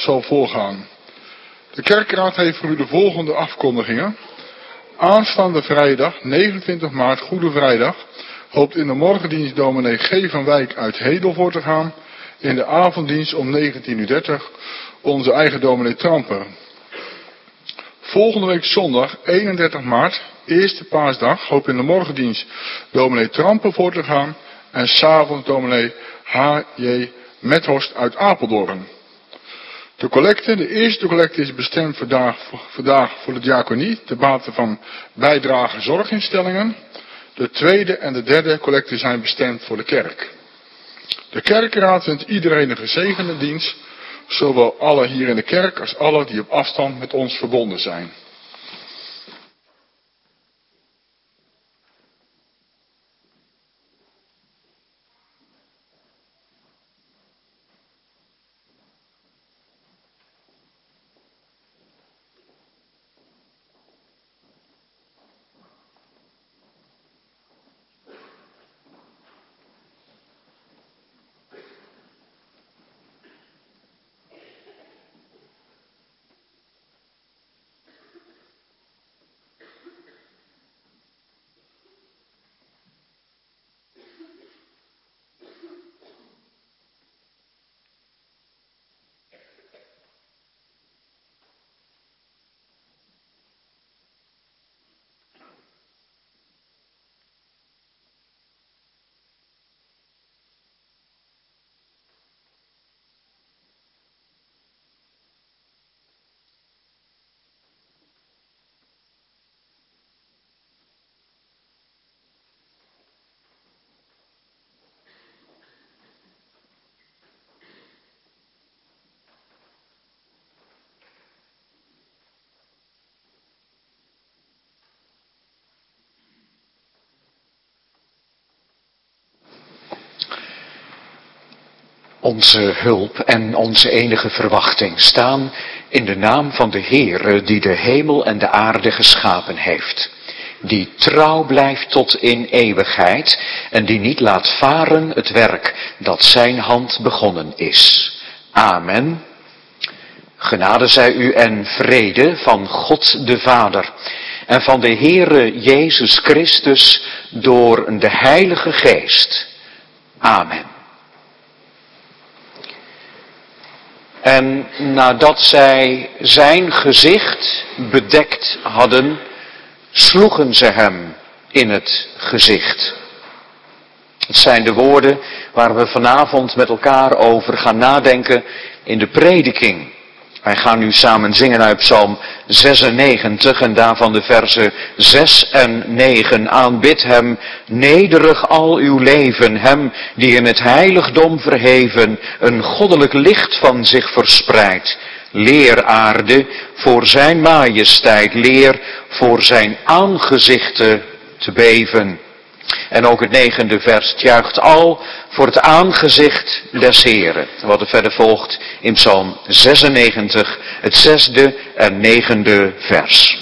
zal voorgaan. De kerkraad heeft voor u de volgende afkondigingen. Aanstaande vrijdag, 29 maart, Goede Vrijdag, hoopt in de morgendienst dominee G. van Wijk uit Hedel voor te gaan. In de avonddienst om 19:30 onze eigen dominee Tramper. Volgende week zondag, 31 maart, eerste paasdag, hoopt in de morgendienst dominee Tramper voor te gaan. En s'avonds dominee H.J. Methorst uit Apeldoorn. De eerste collecte is bestemd vandaag voor de diaconie, te bate van bijdrage zorginstellingen. De tweede en de derde collecte zijn bestemd voor de kerk. De kerkraad wenst iedereen een gezegende dienst, zowel alle hier in de kerk als alle die op afstand met ons verbonden zijn. Onze hulp en onze enige verwachting staan in de naam van de Heere die de hemel en de aarde geschapen heeft. Die trouw blijft tot in eeuwigheid en die niet laat varen het werk dat zijn hand begonnen is. Amen. Genade zij u en vrede van God de Vader en van de Heere Jezus Christus door de Heilige Geest. Amen. En nadat zij zijn gezicht bedekt hadden, sloegen ze hem in het gezicht. Het zijn de woorden waar we vanavond met elkaar over gaan nadenken in de prediking. Wij gaan nu samen zingen uit Psalm 96 en daarvan de versen 6 en 9. Aanbid hem nederig al uw leven, hem die in het heiligdom verheven een goddelijk licht van zich verspreidt. Leer aarde voor zijn majesteit, leer voor zijn aangezichten te beven. En ook het 9e vers, het juicht al voor het aangezicht des Heren. Wat er verder volgt in Psalm 96, het 6e en 9e vers.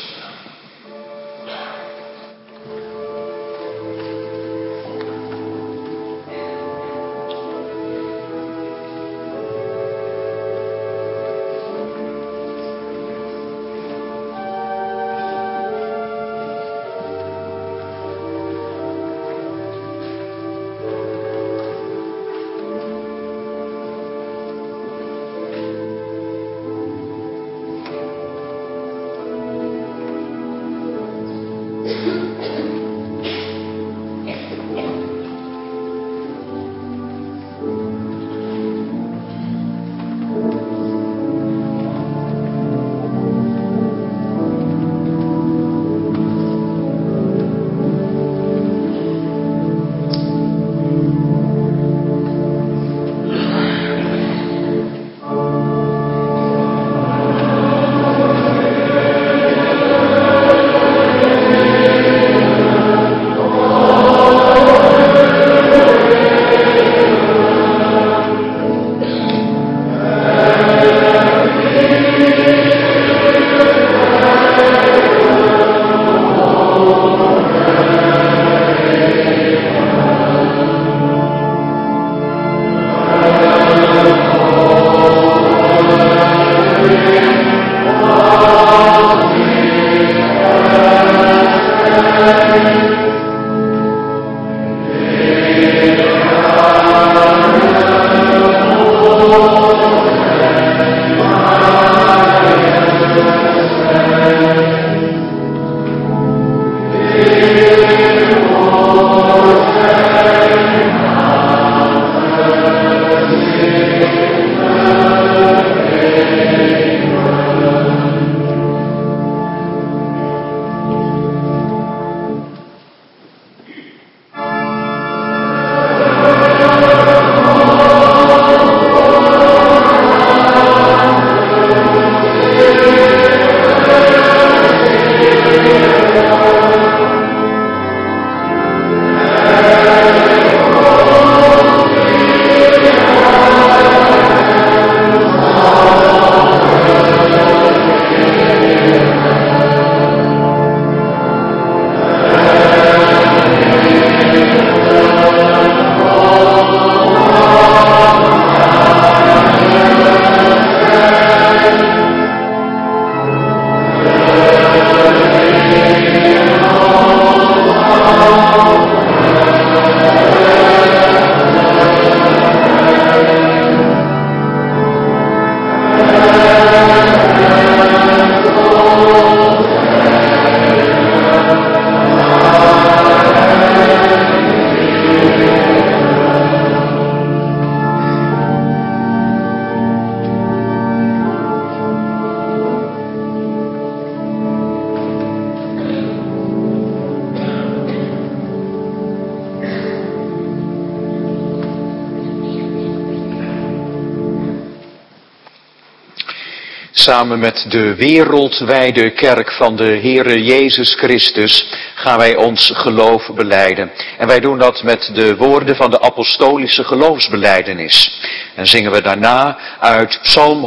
Samen met de wereldwijde kerk van de Heere Jezus Christus gaan wij ons geloof belijden. En wij doen dat met de woorden van de apostolische geloofsbelijdenis. En zingen we daarna uit Psalm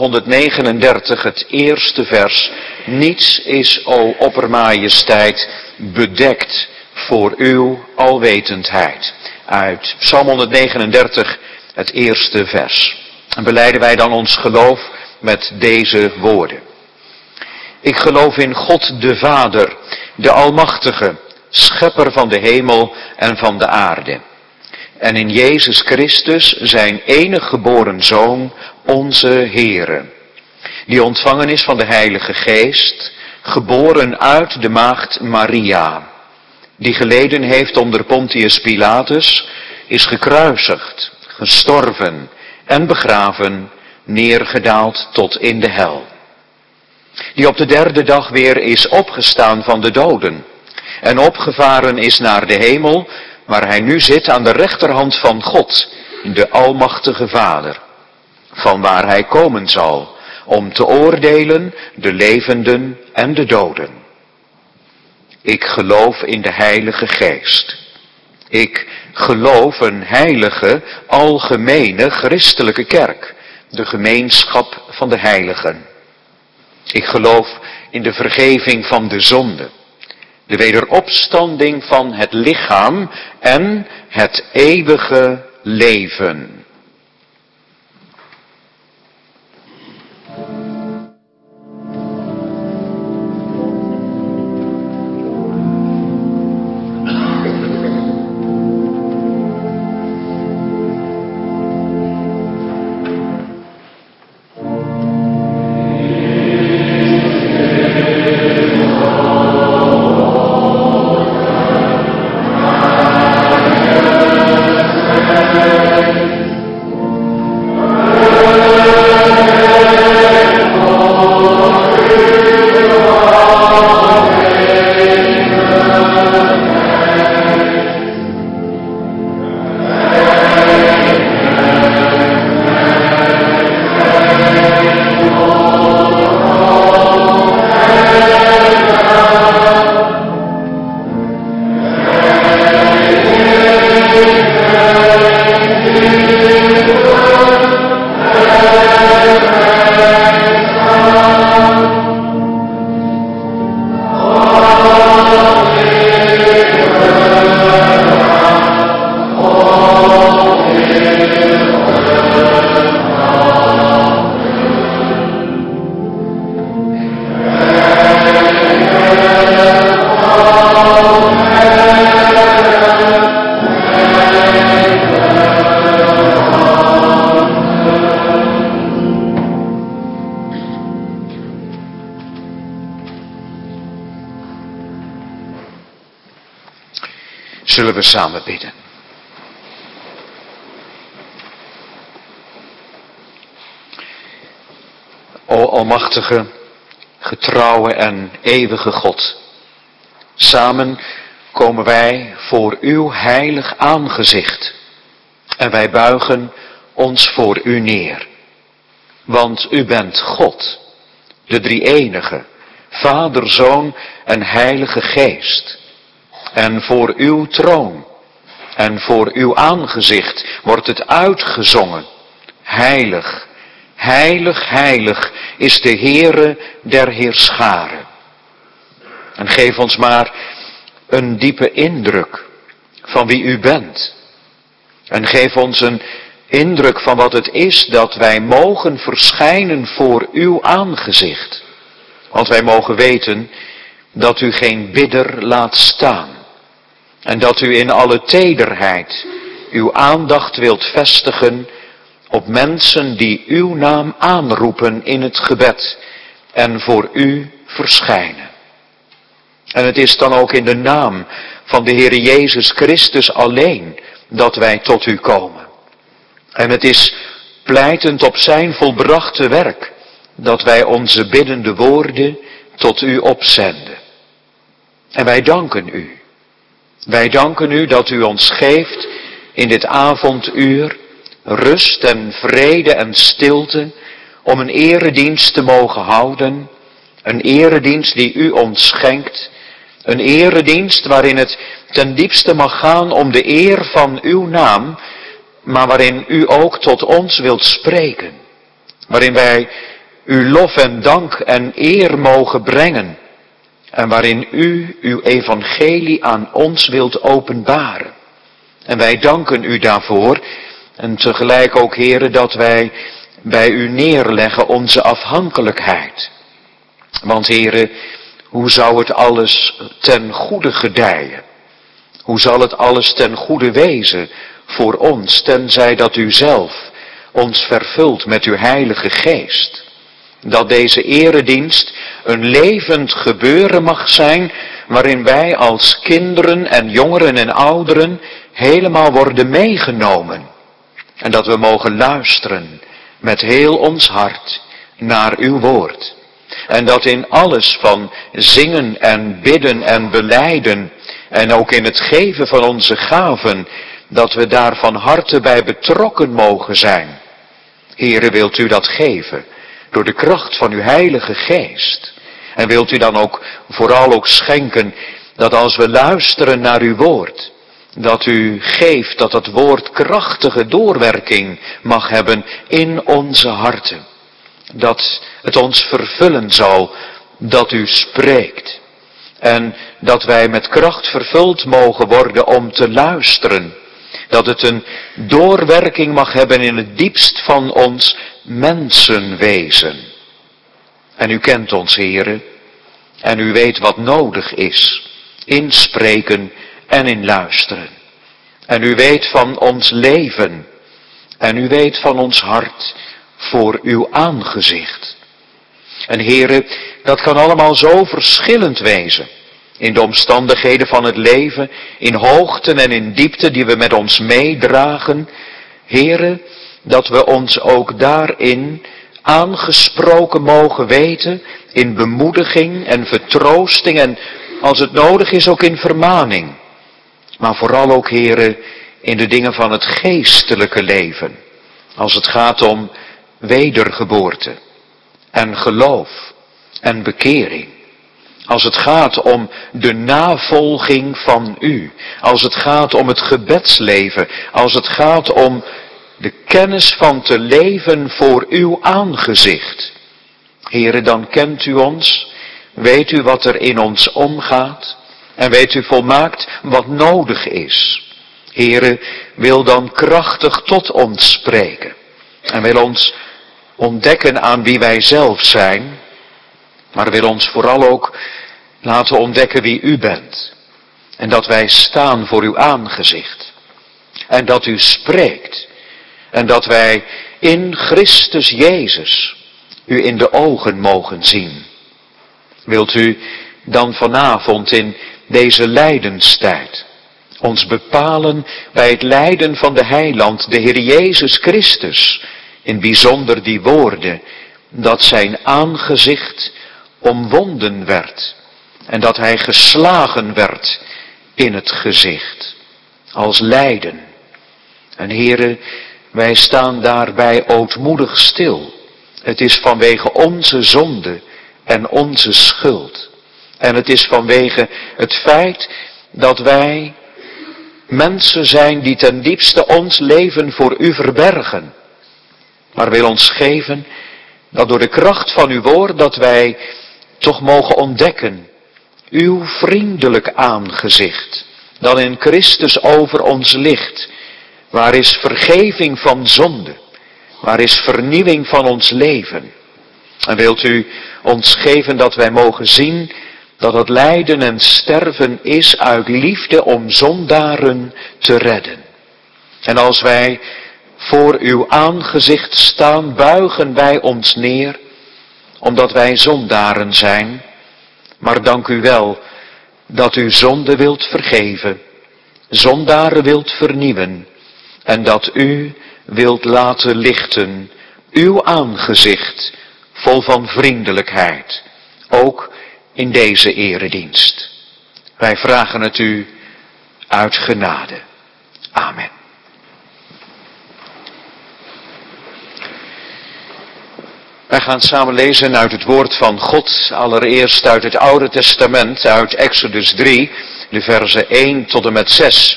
139 het eerste vers. Niets is, o oppermajesteit, bedekt voor uw alwetendheid. Uit Psalm 139 het eerste vers. En belijden wij dan ons geloof met deze woorden. Ik geloof in God de Vader, de Almachtige, schepper van de hemel en van de aarde. En in Jezus Christus, zijn enige geboren Zoon, onze Heere, die ontvangen is van de Heilige Geest, geboren uit de maagd Maria, die geleden heeft onder Pontius Pilatus, is gekruisigd, gestorven en begraven, neergedaald tot in de hel. Die op de derde dag weer is opgestaan van de doden en opgevaren is naar de hemel, waar hij nu zit aan de rechterhand van God, de Almachtige Vader, van waar hij komen zal om te oordelen de levenden en de doden. Ik geloof in de Heilige Geest. Ik geloof een heilige, algemene, christelijke kerk, de gemeenschap van de heiligen. Ik geloof in de vergeving van de zonde, de wederopstanding van het lichaam en het eeuwige leven. Zullen we samen bidden. O almachtige, getrouwe en eeuwige God. Samen komen wij voor uw heilig aangezicht. En wij buigen ons voor u neer. Want u bent God, de drie-enige, Vader, Zoon en Heilige Geest. En voor uw troon en voor uw aangezicht wordt het uitgezongen. Heilig, heilig, heilig is de Heere der Heerscharen. En geef ons maar een diepe indruk van wie u bent. En geef ons een indruk van wat het is dat wij mogen verschijnen voor uw aangezicht. Want wij mogen weten dat u geen bidder laat staan. En dat u in alle tederheid uw aandacht wilt vestigen op mensen die uw naam aanroepen in het gebed en voor u verschijnen. En het is dan ook in de naam van de Heer Jezus Christus alleen dat wij tot u komen. En het is pleitend op zijn volbrachte werk dat wij onze biddende woorden tot u opzenden. En wij danken u. Wij danken u dat u ons geeft in dit avonduur rust en vrede en stilte om een eredienst te mogen houden. Een eredienst die u ons schenkt. Een eredienst waarin het ten diepste mag gaan om de eer van uw naam, maar waarin u ook tot ons wilt spreken. Waarin wij uw lof en dank en eer mogen brengen. En waarin u uw evangelie aan ons wilt openbaren. En wij danken u daarvoor. En tegelijk ook, Heere, dat wij bij u neerleggen onze afhankelijkheid. Want, Heere, hoe zou het alles ten goede gedijen? Hoe zal het alles ten goede wezen voor ons, tenzij dat u zelf ons vervult met uw Heilige Geest? Dat deze eredienst een levend gebeuren mag zijn, waarin wij als kinderen en jongeren en ouderen helemaal worden meegenomen. En dat we mogen luisteren met heel ons hart naar uw woord. En dat in alles van zingen en bidden en belijden en ook in het geven van onze gaven, dat we daar van harte bij betrokken mogen zijn. Heere, wilt u dat geven door de kracht van uw Heilige Geest? En wilt u dan ook vooral ook schenken dat als we luisteren naar uw woord, dat u geeft dat het woord krachtige doorwerking mag hebben in onze harten. Dat het ons vervullen zal dat u spreekt. En dat wij met kracht vervuld mogen worden om te luisteren. Dat het een doorwerking mag hebben in het diepst van ons mensenwezen. En u kent ons, Heere. En u weet wat nodig is in spreken en in luisteren. En u weet van ons leven. En u weet van ons hart voor uw aangezicht. En Heere, dat kan allemaal zo verschillend wezen. In de omstandigheden van het leven, in hoogten en in diepte die we met ons meedragen. Heere, dat we ons ook daarin aangesproken mogen weten, in bemoediging en vertroosting en als het nodig is ook in vermaning. Maar vooral ook, Heere, in de dingen van het geestelijke leven. Als het gaat om wedergeboorte en geloof en bekering. Als het gaat om de navolging van u. Als het gaat om het gebedsleven. Als het gaat om de kennis van te leven voor uw aangezicht. Heere, dan kent u ons. Weet u wat er in ons omgaat. En weet u volmaakt wat nodig is. Heere, wil dan krachtig tot ons spreken. En wil ons ontdekken aan wie wij zelf zijn. Maar wil ons vooral ook laten ontdekken wie u bent. En dat wij staan voor uw aangezicht. En dat u spreekt. En dat wij in Christus Jezus u in de ogen mogen zien. Wilt u dan vanavond in deze lijdenstijd ons bepalen bij het lijden van de heiland, de Heer Jezus Christus, in bijzonder die woorden, dat zijn aangezicht omwonden werd en dat hij geslagen werd in het gezicht, als lijden. En Heere, wij staan daarbij ootmoedig stil. Het is vanwege onze zonde en onze schuld. En het is vanwege het feit dat wij mensen zijn die ten diepste ons leven voor u verbergen. Maar wil ons geven dat door de kracht van uw woord dat wij toch mogen ontdekken uw vriendelijk aangezicht, dat in Christus over ons ligt. Waar is vergeving van zonde? Waar is vernieuwing van ons leven? En wilt u ons geven dat wij mogen zien dat het lijden en sterven is uit liefde om zondaren te redden. En als wij voor uw aangezicht staan, buigen wij ons neer, omdat wij zondaren zijn. Maar dank u wel dat u zonde wilt vergeven, zondaren wilt vernieuwen en dat u wilt laten lichten uw aangezicht vol van vriendelijkheid, ook in deze eredienst. Wij vragen het u uit genade. Amen. Wij gaan samen lezen uit het woord van God, allereerst uit het Oude Testament, uit Exodus 3, de verzen 1 tot en met 6.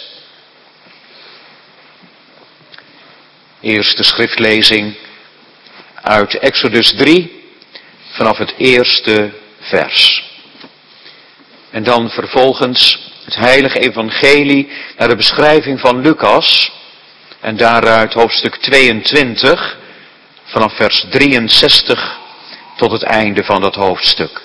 Eerste schriftlezing uit Exodus 3, vanaf het eerste vers. En dan vervolgens het heilige evangelie naar de beschrijving van Lucas, en daaruit hoofdstuk 22, vanaf vers 63 tot het einde van dat hoofdstuk.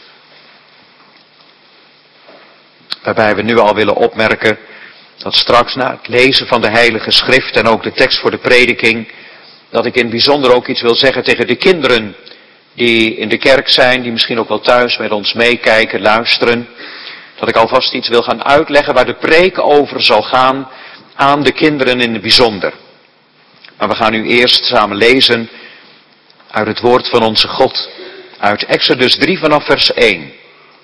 Waarbij we nu al willen opmerken dat straks na het lezen van de Heilige Schrift en ook de tekst voor de prediking, dat ik in het bijzonder ook iets wil zeggen tegen de kinderen die in de kerk zijn, die misschien ook wel thuis met ons meekijken, luisteren. Dat ik alvast iets wil gaan uitleggen waar de preek over zal gaan aan de kinderen in het bijzonder. Maar we gaan nu eerst samen lezen uit het woord van onze God, uit Exodus 3 vanaf vers 1.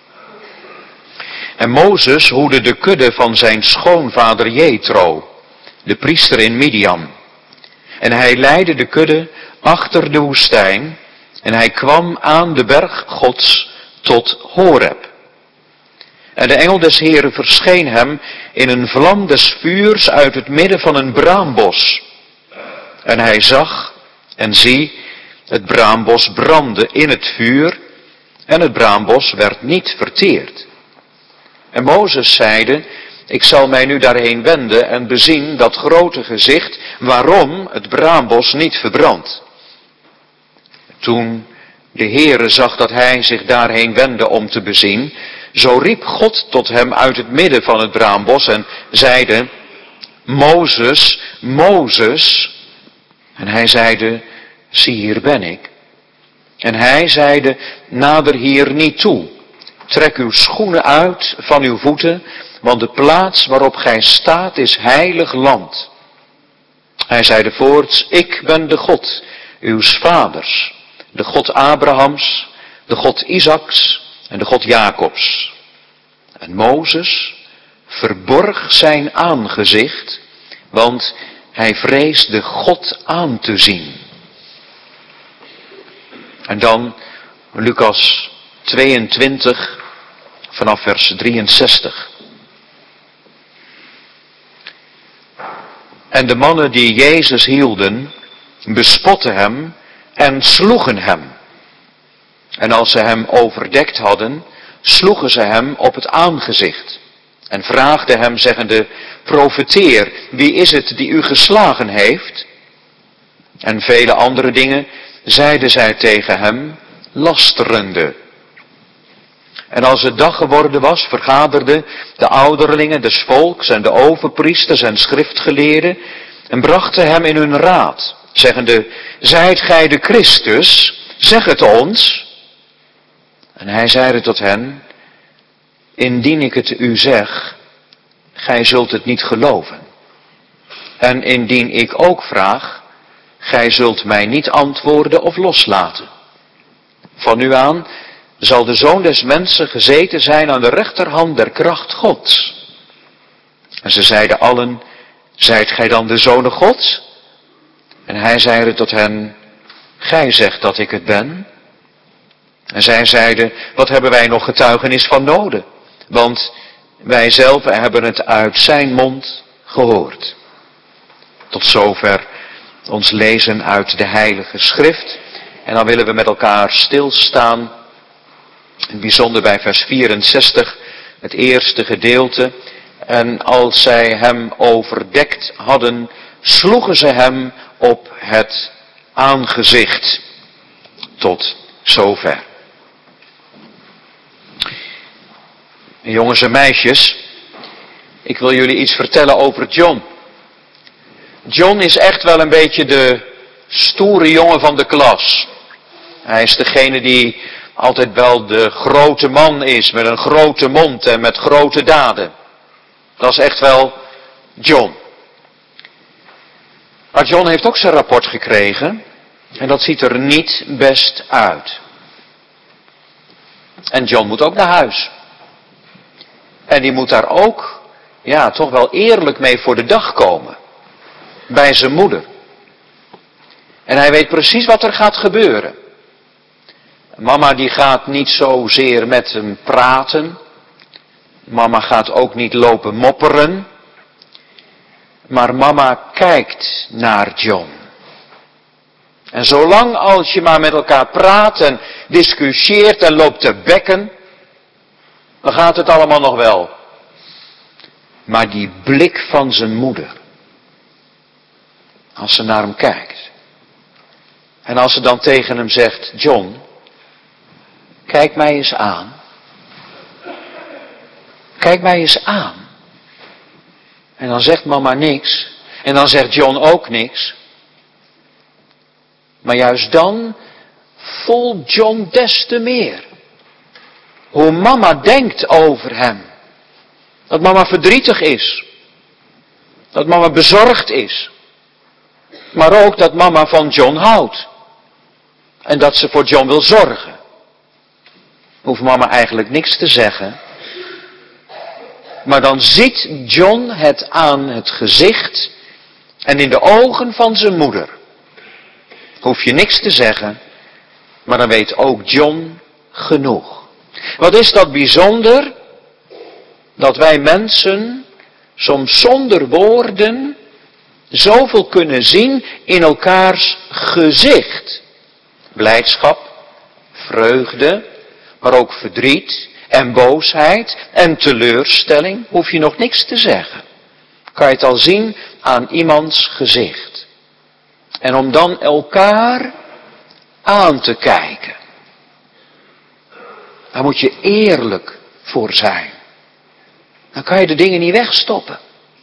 En Mozes hoedde de kudde van zijn schoonvader Jethro, de priester in Midian. En hij leidde de kudde achter de woestijn en hij kwam aan de berg Gods tot Horeb. En de engel des Heren verscheen hem in een vlam des vuurs uit het midden van een braambos. En hij zag en zie, het braambos brandde in het vuur en het braambos werd niet verteerd. En Mozes zeide, ik zal mij nu daarheen wenden en bezien dat grote gezicht, waarom het braambos niet verbrandt. Toen de Heere zag dat hij zich daarheen wendde om te bezien, zo riep God tot hem uit het midden van het braambos en zeide, Mozes, Mozes. En hij zeide, zie hier ben ik. En hij zeide, nader hier niet toe. Trek uw schoenen uit van uw voeten, want de plaats waarop gij staat is heilig land. Hij zeide voorts, ik ben de God, uws vaders, de God Abrahams, de God Isaaks en de God Jacobs. En Mozes verborg zijn aangezicht, want hij vreesde God aan te zien. En dan Lucas 22 vanaf vers 63. En de mannen die Jezus hielden, bespotten hem en sloegen hem. En als ze hem overdekt hadden, sloegen ze hem op het aangezicht. En vraagden hem zeggende, profeteer, wie is het die u geslagen heeft? En vele andere dingen zeiden zij tegen hem, lasterende. En als het dag geworden was, vergaderden de ouderlingen des volks en de overpriesters en schriftgeleerden en brachten hem in hun raad, zeggende, zijt gij de Christus, zeg het ons. En hij zeide tot hen, indien ik het u zeg, gij zult het niet geloven. En indien ik ook vraag, gij zult mij niet antwoorden of loslaten. Van nu aan zal de Zoon des Mensen gezeten zijn aan de rechterhand der kracht Gods. En ze zeiden allen, zijt gij dan de Zonen Gods? En hij zeide tot hen, gij zegt dat ik het ben. En zij zeiden, wat hebben wij nog getuigenis van noden? Want wij zelf hebben het uit zijn mond gehoord. Tot zover ons lezen uit de Heilige Schrift. En dan willen we met elkaar stilstaan, in bijzonder bij vers 64, het eerste gedeelte. En als zij hem overdekt hadden, sloegen ze hem op het aangezicht. Tot zover. Jongens en meisjes, ik wil jullie iets vertellen over John. John is echt wel een beetje de stoere jongen van de klas. Hij is degene die altijd wel de grote man is, met een grote mond en met grote daden. Dat is echt wel John. Maar John heeft ook zijn rapport gekregen en dat ziet er niet best uit. En John moet ook naar huis. En die moet daar ook, toch wel eerlijk mee voor de dag komen. Bij zijn moeder. En hij weet precies wat er gaat gebeuren. Mama die gaat niet zozeer met hem praten. Mama gaat ook niet lopen mopperen. Maar mama kijkt naar John. En zolang als je maar met elkaar praat en discussieert en loopt te bekken, dan gaat het allemaal nog wel. Maar die blik van zijn moeder, als ze naar hem kijkt. En als ze dan tegen hem zegt, John, kijk mij eens aan. Kijk mij eens aan. En dan zegt mama niks. En dan zegt John ook niks. Maar juist dan voelt John des te meer hoe mama denkt over hem. Dat mama verdrietig is. Dat mama bezorgd is. Maar ook dat mama van John houdt. En dat ze voor John wil zorgen. Hoeft mama eigenlijk niks te zeggen. Maar dan ziet John het aan het gezicht en in de ogen van zijn moeder. Hoef je niks te zeggen, maar dan weet ook John genoeg. Wat is dat bijzonder, dat wij mensen soms zonder woorden zoveel kunnen zien in elkaars gezicht. Blijdschap, vreugde, maar ook verdriet en boosheid en teleurstelling. Hoef je nog niks te zeggen. Kan je het al zien aan iemands gezicht. En om dan elkaar aan te kijken. Daar moet je eerlijk voor zijn. Dan kan je de dingen niet wegstoppen.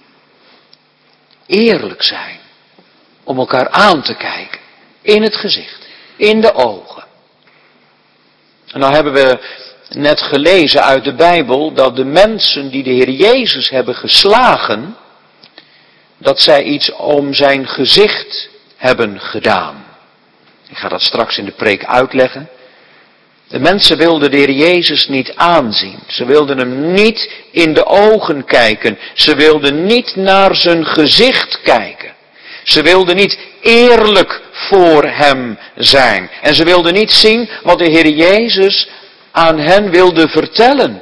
Eerlijk zijn. Om elkaar aan te kijken. In het gezicht. In de ogen. En dan hebben we net gelezen uit de Bijbel dat de mensen die de Heer Jezus hebben geslagen, dat zij iets om zijn gezicht hebben gedaan. Ik ga dat straks in de preek uitleggen. De mensen wilden de Heer Jezus niet aanzien. Ze wilden hem niet in de ogen kijken. Ze wilden niet naar zijn gezicht kijken. Ze wilden niet eerlijk voor hem zijn. En ze wilden niet zien wat de Heer Jezus aan hen wilde vertellen.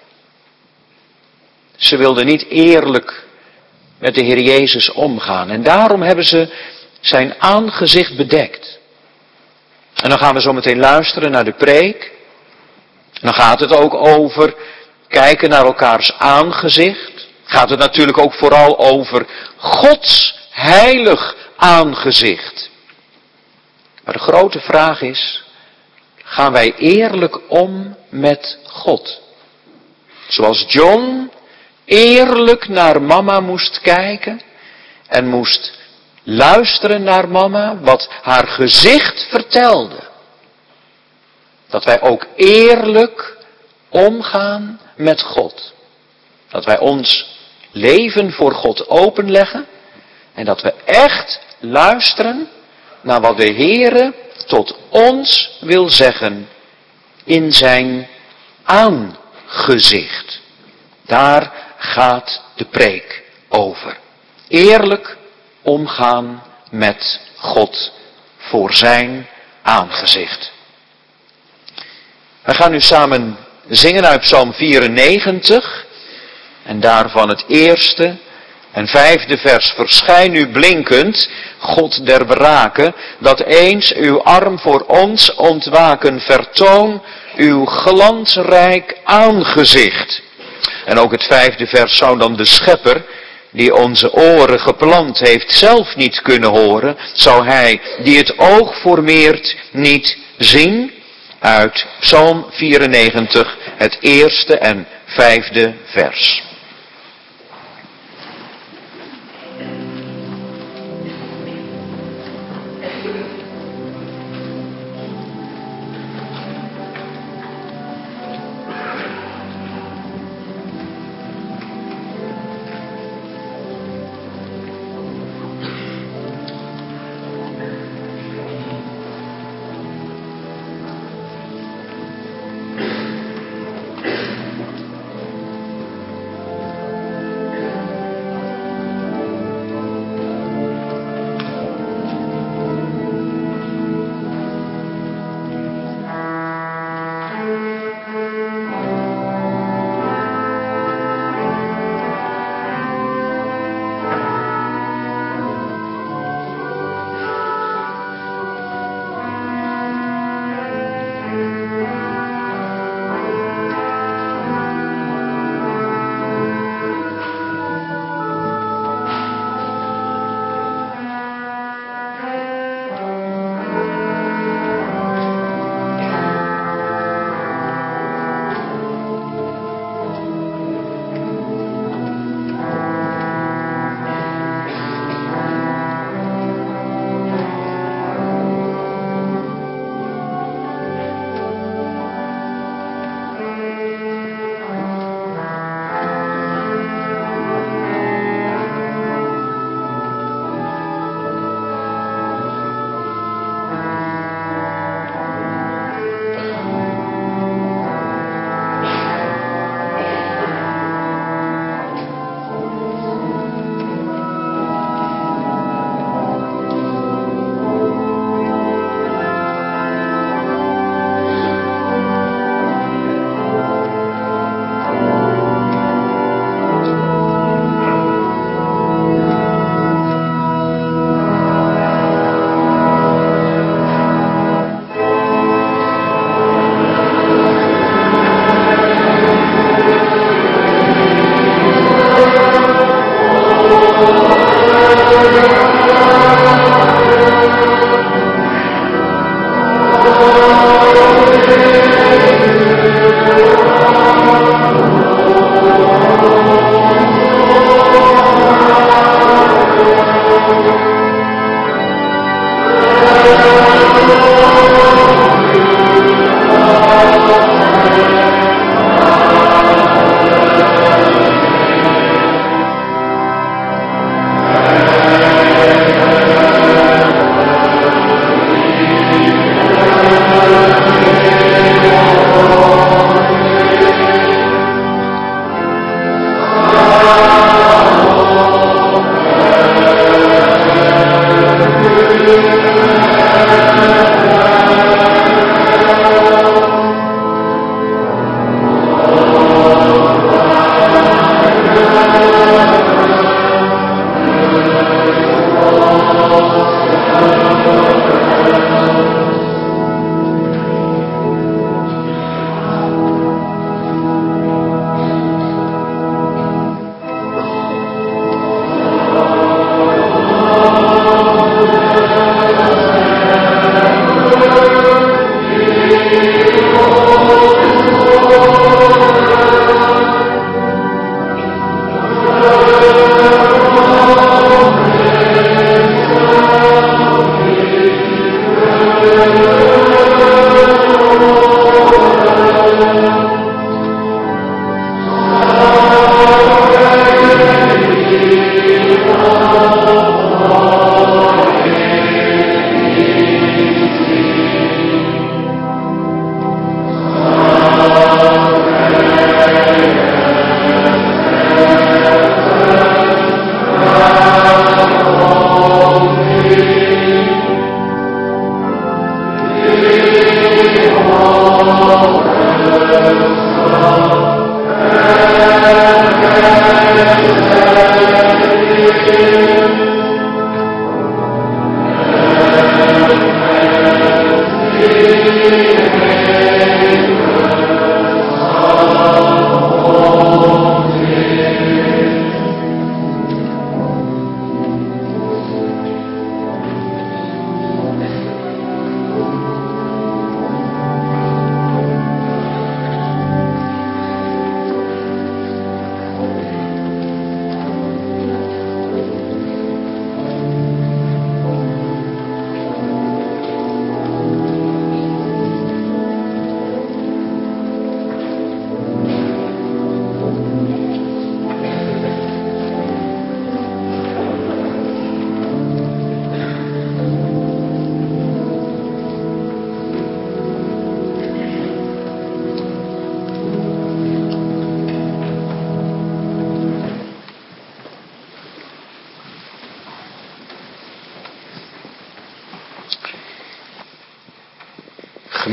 Ze wilden niet eerlijk met de Heer Jezus omgaan. En daarom hebben ze zijn aangezicht bedekt. En dan gaan we zo meteen luisteren naar de preek. En dan gaat het ook over kijken naar elkaars aangezicht. Gaat het natuurlijk ook vooral over Gods heilig aangezicht. Maar de grote vraag is, gaan wij eerlijk om met God? Zoals John eerlijk naar mama moest kijken en moest luisteren naar mama, wat haar gezicht vertelde. Dat wij ook eerlijk omgaan met God. Dat wij ons leven voor God openleggen en dat we echt luisteren naar wat de Heere tot ons wil zeggen in zijn aangezicht. Daar gaat de preek over. Eerlijk omgaan met God voor zijn aangezicht. We gaan nu samen zingen uit Psalm 94 en daarvan het eerste en 5e vers. Verschijn u blinkend, God der wrake, dat eens uw arm voor ons ontwaken, vertoon uw glansrijk aangezicht. En ook het 5e vers zou dan de Schepper, die onze oren geplant heeft, zelf niet kunnen horen, zou hij, die het oog formeert, niet zien. Uit Psalm 94, het eerste en 5e vers.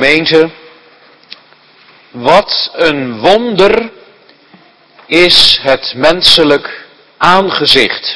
Gemeente, wat een wonder is het menselijk aangezicht.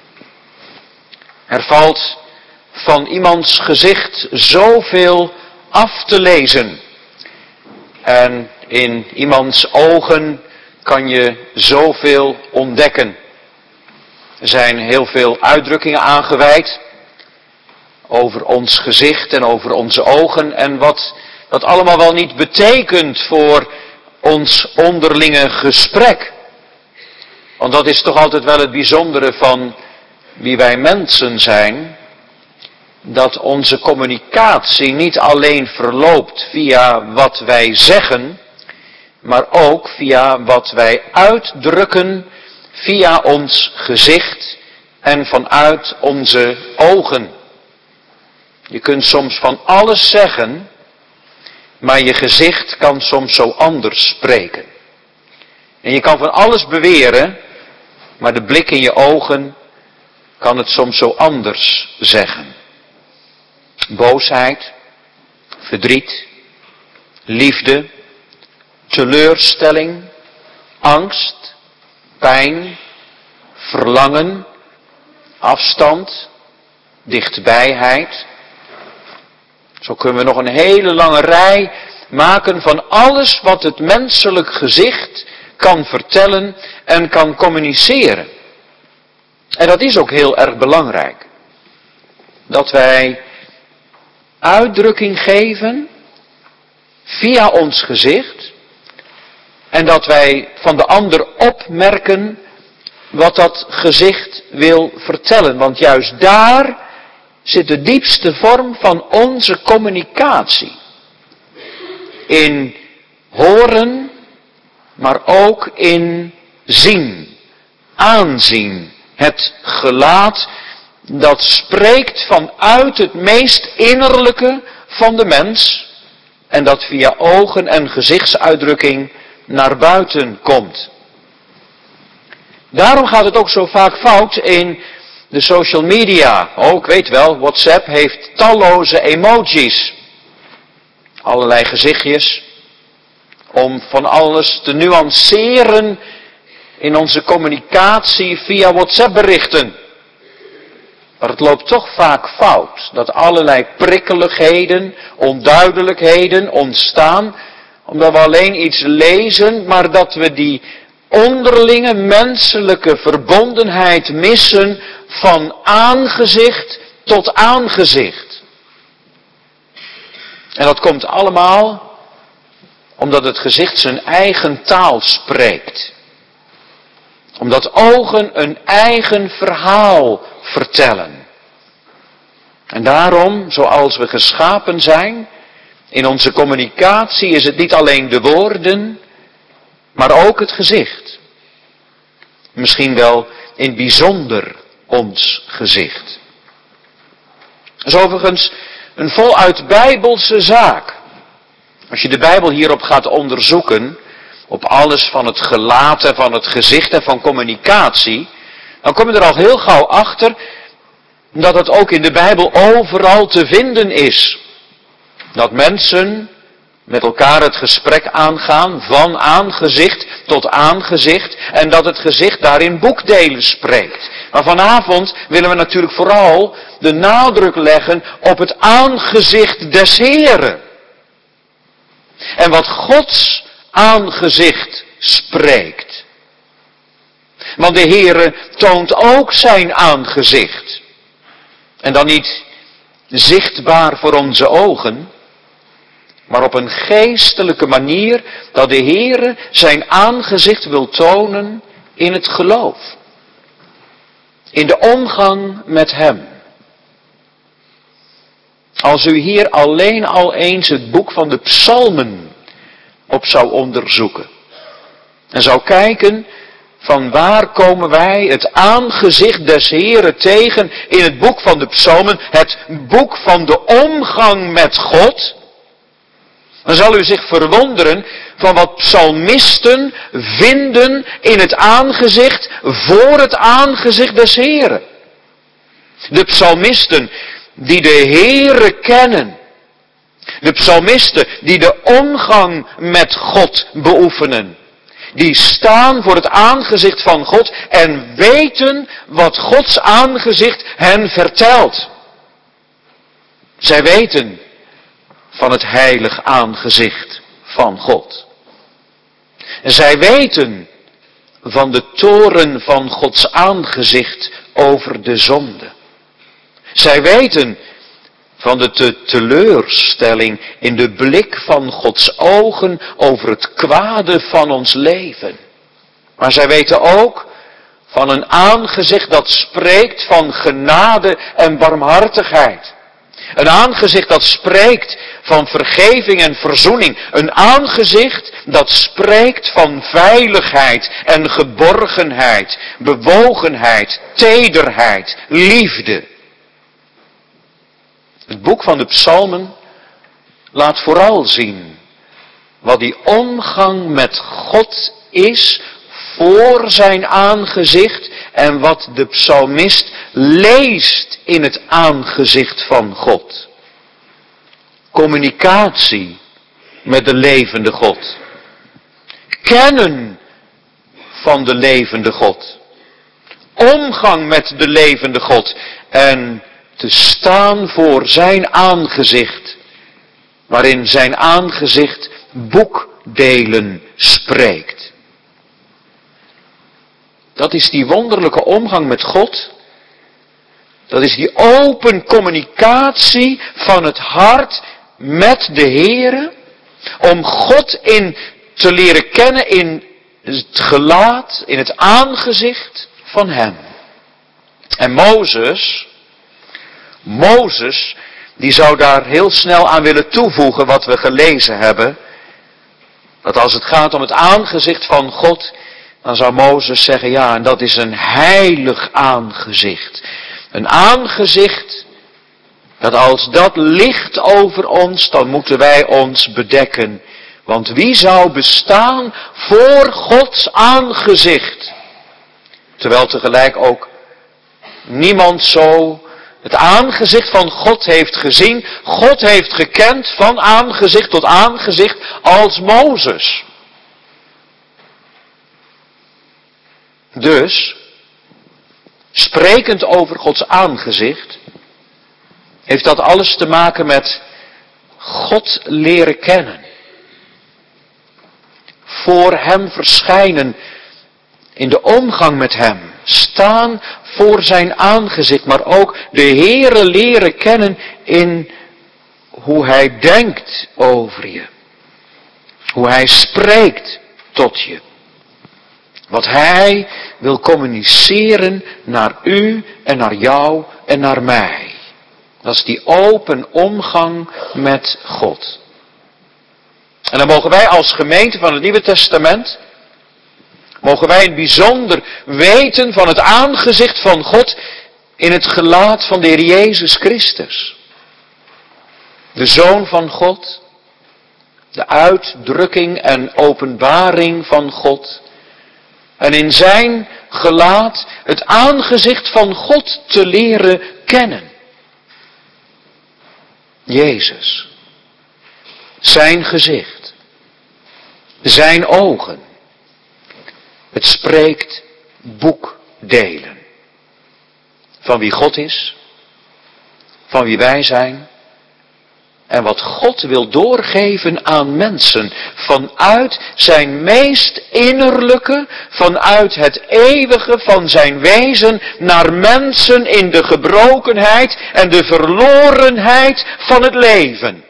Er valt van iemands gezicht zoveel af te lezen. En in iemands ogen kan je zoveel ontdekken. Er zijn heel veel uitdrukkingen aangeweid over ons gezicht en over onze ogen. En wat dat allemaal wel niet betekent voor ons onderlinge gesprek. Want dat is toch altijd wel het bijzondere van wie wij mensen zijn. Dat onze communicatie niet alleen verloopt via wat wij zeggen, maar ook via wat wij uitdrukken via ons gezicht en vanuit onze ogen. Je kunt soms van alles zeggen, maar je gezicht kan soms zo anders spreken. En je kan van alles beweren, maar de blik in je ogen kan het soms zo anders zeggen. Boosheid, verdriet, liefde, teleurstelling, angst, pijn, verlangen, afstand, dichtbijheid. Zo kunnen we nog een hele lange rij maken van alles wat het menselijk gezicht kan vertellen en kan communiceren. En dat is ook heel erg belangrijk. Dat wij uitdrukking geven via ons gezicht en dat wij van de ander opmerken wat dat gezicht wil vertellen. Want juist daar zit de diepste vorm van onze communicatie. In horen, maar ook in zien, aanzien. Het gelaat dat spreekt vanuit het meest innerlijke van de mens en dat via ogen en gezichtsuitdrukking naar buiten komt. Daarom gaat het ook zo vaak fout in de social media. Ik weet wel, WhatsApp heeft talloze emojis. Allerlei gezichtjes. Om van alles te nuanceren in onze communicatie via WhatsApp berichten. Maar het loopt toch vaak fout. Dat allerlei prikkeligheden, onduidelijkheden ontstaan. Omdat we alleen iets lezen, maar dat we die onderlinge menselijke verbondenheid missen van aangezicht tot aangezicht. En dat komt allemaal omdat het gezicht zijn eigen taal spreekt. Omdat ogen een eigen verhaal vertellen. En daarom, zoals we geschapen zijn, in onze communicatie is het niet alleen de woorden, maar ook het gezicht. Misschien wel in het bijzonder ons gezicht. Dat is overigens een voluit bijbelse zaak. Als je de Bijbel hierop gaat onderzoeken, op alles van het gelaat en van het gezicht en van communicatie, dan kom je er al heel gauw achter dat het ook in de Bijbel overal te vinden is. Dat mensen met elkaar het gesprek aangaan van aangezicht tot aangezicht en dat het gezicht daarin boekdelen spreekt. Maar vanavond willen we natuurlijk vooral de nadruk leggen op het aangezicht des Heren. En wat Gods aangezicht spreekt. Want de Heere toont ook zijn aangezicht. En dan niet zichtbaar voor onze ogen, maar op een geestelijke manier dat de Heere zijn aangezicht wil tonen in het geloof. In de omgang met Hem. Als u hier alleen al eens het boek van de Psalmen op zou onderzoeken. En zou kijken van waar komen wij het aangezicht des Heren tegen in het boek van de Psalmen. Het boek van de omgang met God. Dan zal u zich verwonderen van wat psalmisten vinden in het aangezicht voor het aangezicht des Heren. De psalmisten die de Heere kennen De psalmisten die de omgang met God beoefenen. Die staan voor het aangezicht van God en weten wat Gods aangezicht hen vertelt. Zij weten van het heilig aangezicht van God. En zij weten van de toorn van Gods aangezicht over de zonde. Zij weten van de teleurstelling in de blik van Gods ogen over het kwade van ons leven. Maar zij weten ook van een aangezicht dat spreekt van genade en barmhartigheid. Een aangezicht dat spreekt van vergeving en verzoening. Een aangezicht dat spreekt van veiligheid en geborgenheid, bewogenheid, tederheid, liefde. Het boek van de Psalmen laat vooral zien wat die omgang met God is voor zijn aangezicht en wat de psalmist leest in het aangezicht van God. Communicatie met de levende God. Kennen van de levende God. Omgang met de levende God en te staan voor zijn aangezicht, waarin zijn aangezicht boekdelen spreekt. Dat is die wonderlijke omgang met God. Dat is die open communicatie van het hart met de Heere, om God te leren kennen in het gelaat, in het aangezicht van Hem. En Mozes, die zou daar heel snel aan willen toevoegen wat we gelezen hebben. Dat als het gaat om het aangezicht van God, dan zou Mozes zeggen, ja, en dat is een heilig aangezicht. Een aangezicht, dat als dat ligt over ons, dan moeten wij ons bedekken. Want wie zou bestaan voor Gods aangezicht? Terwijl tegelijk ook niemand zo het aangezicht van God heeft gezien. God heeft gekend van aangezicht tot aangezicht als Mozes. Dus, sprekend over Gods aangezicht, heeft dat alles te maken met God leren kennen. Voor Hem verschijnen in de omgang met Hem. Staan voor zijn aangezicht, maar ook de Heere leren kennen in hoe Hij denkt over je. Hoe Hij spreekt tot je. Wat Hij wil communiceren naar u en naar jou en naar mij. Dat is die open omgang met God. En dan mogen wij als gemeente van het Nieuwe Testament, mogen wij in het bijzonder weten van het aangezicht van God in het gelaat van de Heer Jezus Christus. De Zoon van God, de uitdrukking en openbaring van God. En in zijn gelaat het aangezicht van God te leren kennen. Jezus. Zijn gezicht. Zijn ogen. Het spreekt boekdelen. Van wie God is. Van wie wij zijn. En wat God wil doorgeven aan mensen. Vanuit zijn meest innerlijke. Vanuit het eeuwige van zijn wezen. Naar mensen in de gebrokenheid en de verlorenheid van het leven.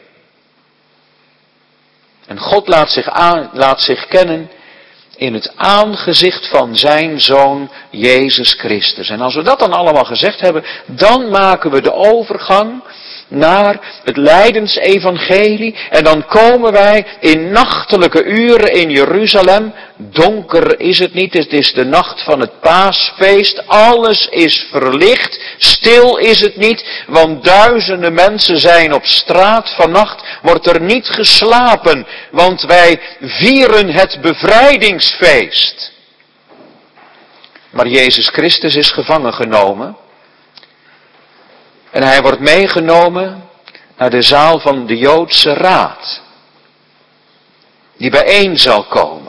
En God laat zich kennen in het aangezicht van zijn Zoon Jezus Christus. En als we dat dan allemaal gezegd hebben, dan maken we de overgang naar het lijdensevangelie. En dan komen wij in nachtelijke uren in Jeruzalem. Donker is het niet, het is de nacht van het paasfeest. Alles is verlicht, stil is het niet, want duizenden mensen zijn op straat. Vannacht wordt er niet geslapen, want wij vieren het bevrijdingsfeest. Maar Jezus Christus is gevangen genomen. En hij wordt meegenomen naar de zaal van de Joodse Raad, die bijeen zal komen.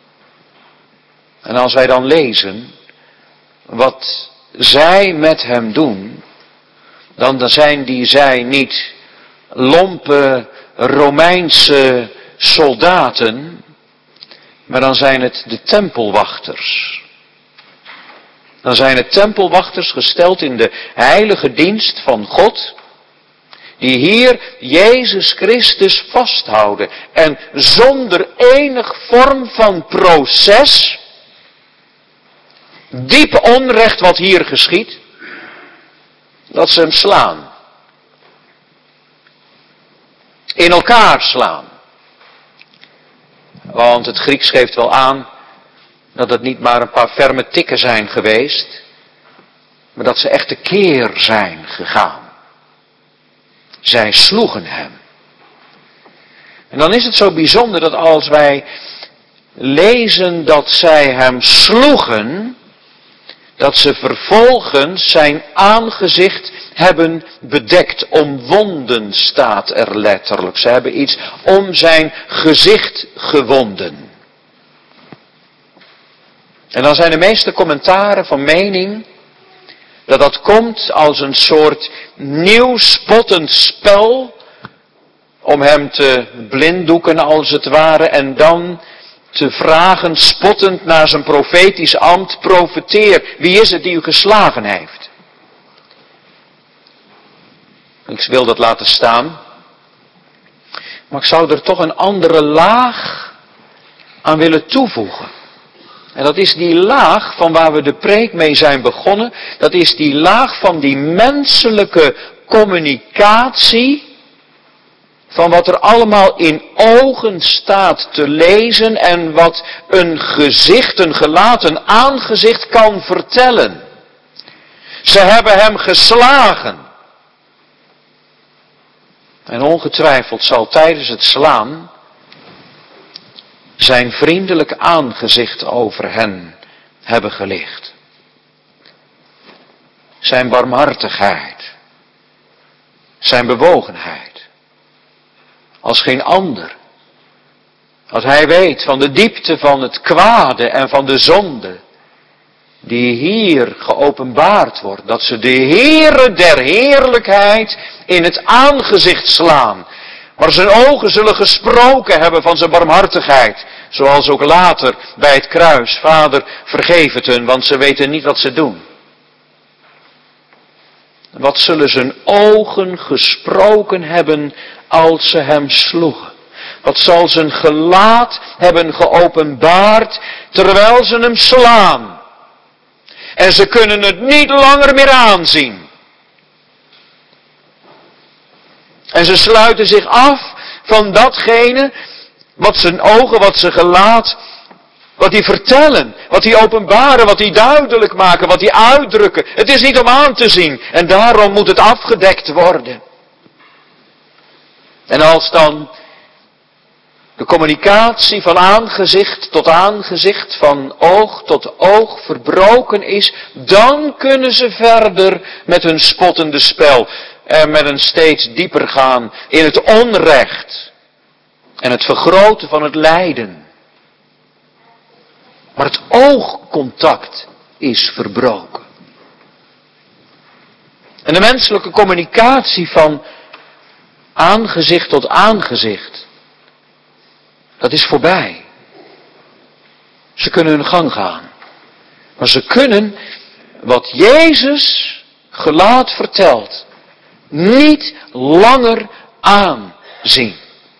En als wij dan lezen wat zij met hem doen, dan zijn zij niet lompe Romeinse soldaten, maar dan zijn het de tempelwachters. Dan zijn het tempelwachters gesteld in de heilige dienst van God, die hier Jezus Christus vasthouden en zonder enig vorm van proces, diep onrecht wat hier geschiet, dat ze hem slaan. In elkaar slaan. Want het Grieks geeft wel aan dat het niet maar een paar ferme tikken zijn geweest, maar dat ze echt tekeer zijn gegaan. Zij sloegen hem. En dan is het zo bijzonder dat als wij lezen dat zij hem sloegen, dat ze vervolgens zijn aangezicht hebben bedekt. Omwonden staat er letterlijk. Ze hebben iets om zijn gezicht gewonden. En dan zijn de meeste commentaren van mening dat dat komt als een soort nieuw spottend spel om hem te blinddoeken als het ware en dan te vragen spottend naar zijn profetisch ambt, profeteer, wie is het die u geslagen heeft? Ik wil dat laten staan, maar ik zou er toch een andere laag aan willen toevoegen. En dat is die laag van waar we de preek mee zijn begonnen. Dat is die laag van die menselijke communicatie. Van wat er allemaal in ogen staat te lezen. En wat een gezicht, een gelaten aangezicht kan vertellen. Ze hebben hem geslagen. En ongetwijfeld zal tijdens het slaan zijn vriendelijk aangezicht over hen hebben gelicht. Zijn barmhartigheid. Zijn bewogenheid. Als geen ander. Dat hij weet van de diepte van het kwade en van de zonde. Die hier geopenbaard wordt. Dat ze de Heere der heerlijkheid in het aangezicht slaan. Maar zijn ogen zullen gesproken hebben van zijn barmhartigheid. Zoals ook later bij het kruis. Vader, vergeef het hun, want ze weten niet wat ze doen. Wat zullen zijn ogen gesproken hebben als ze hem sloegen? Wat zal zijn gelaat hebben geopenbaard terwijl ze hem slaan? En ze kunnen het niet langer meer aanzien. En ze sluiten zich af van datgene wat zijn ogen, wat zijn gelaat, wat die vertellen, wat die openbaren, wat die duidelijk maken, wat die uitdrukken. Het is niet om aan te zien en daarom moet het afgedekt worden. En als dan de communicatie van aangezicht tot aangezicht, van oog tot oog verbroken is, dan kunnen ze verder met hun spottende spel. En met een steeds dieper gaan in het onrecht. En het vergroten van het lijden. Maar het oogcontact is verbroken. En de menselijke communicatie van aangezicht tot aangezicht. Dat is voorbij. Ze kunnen hun gang gaan. Maar ze kunnen wat Jezus gelaat vertelt niet langer aanzien.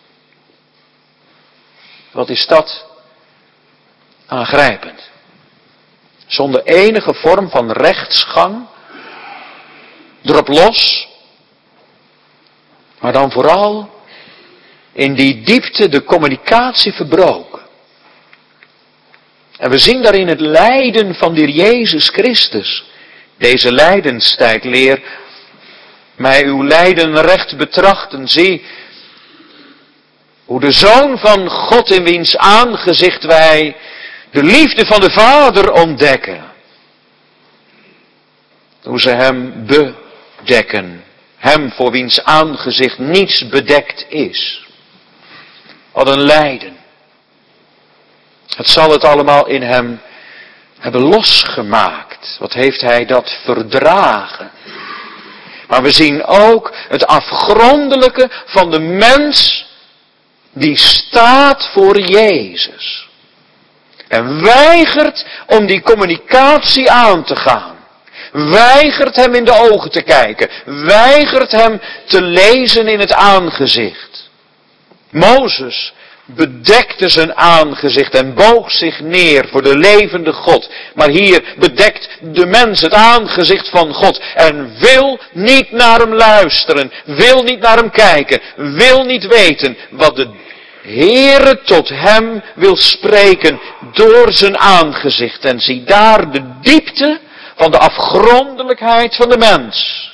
Wat is dat aangrijpend. Zonder enige vorm van rechtsgang. Erop los. Maar dan vooral in die diepte de communicatie verbroken. En we zien daarin het lijden van de Jezus Christus. Deze lijdenstijd leer mij uw lijden recht betrachten. Zie hoe de Zoon van God in wiens aangezicht wij de liefde van de Vader ontdekken. Hoe ze hem bedekken Hem voor wiens aangezicht niets bedekt is. Wat een lijden. Het zal het allemaal in hem hebben losgemaakt. Wat heeft hij dat verdragen? Maar we zien ook het afgrondelijke van de mens die staat voor Jezus. En weigert om die communicatie aan te gaan. Weigert hem in de ogen te kijken. Weigert hem te lezen in het aangezicht. Mozes bedekte zijn aangezicht en boog zich neer voor de levende God. Maar hier bedekt de mens het aangezicht van God en wil niet naar hem luisteren, wil niet naar hem kijken, wil niet weten wat de Heere tot hem wil spreken door zijn aangezicht. En zie daar de diepte van de afgrondelijkheid van de mens.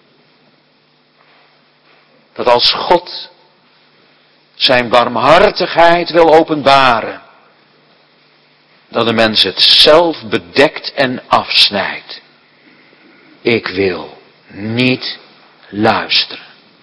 Dat als God zijn barmhartigheid wil openbaren, dat de mens het zelf bedekt en afsnijdt. Ik wil niet luisteren.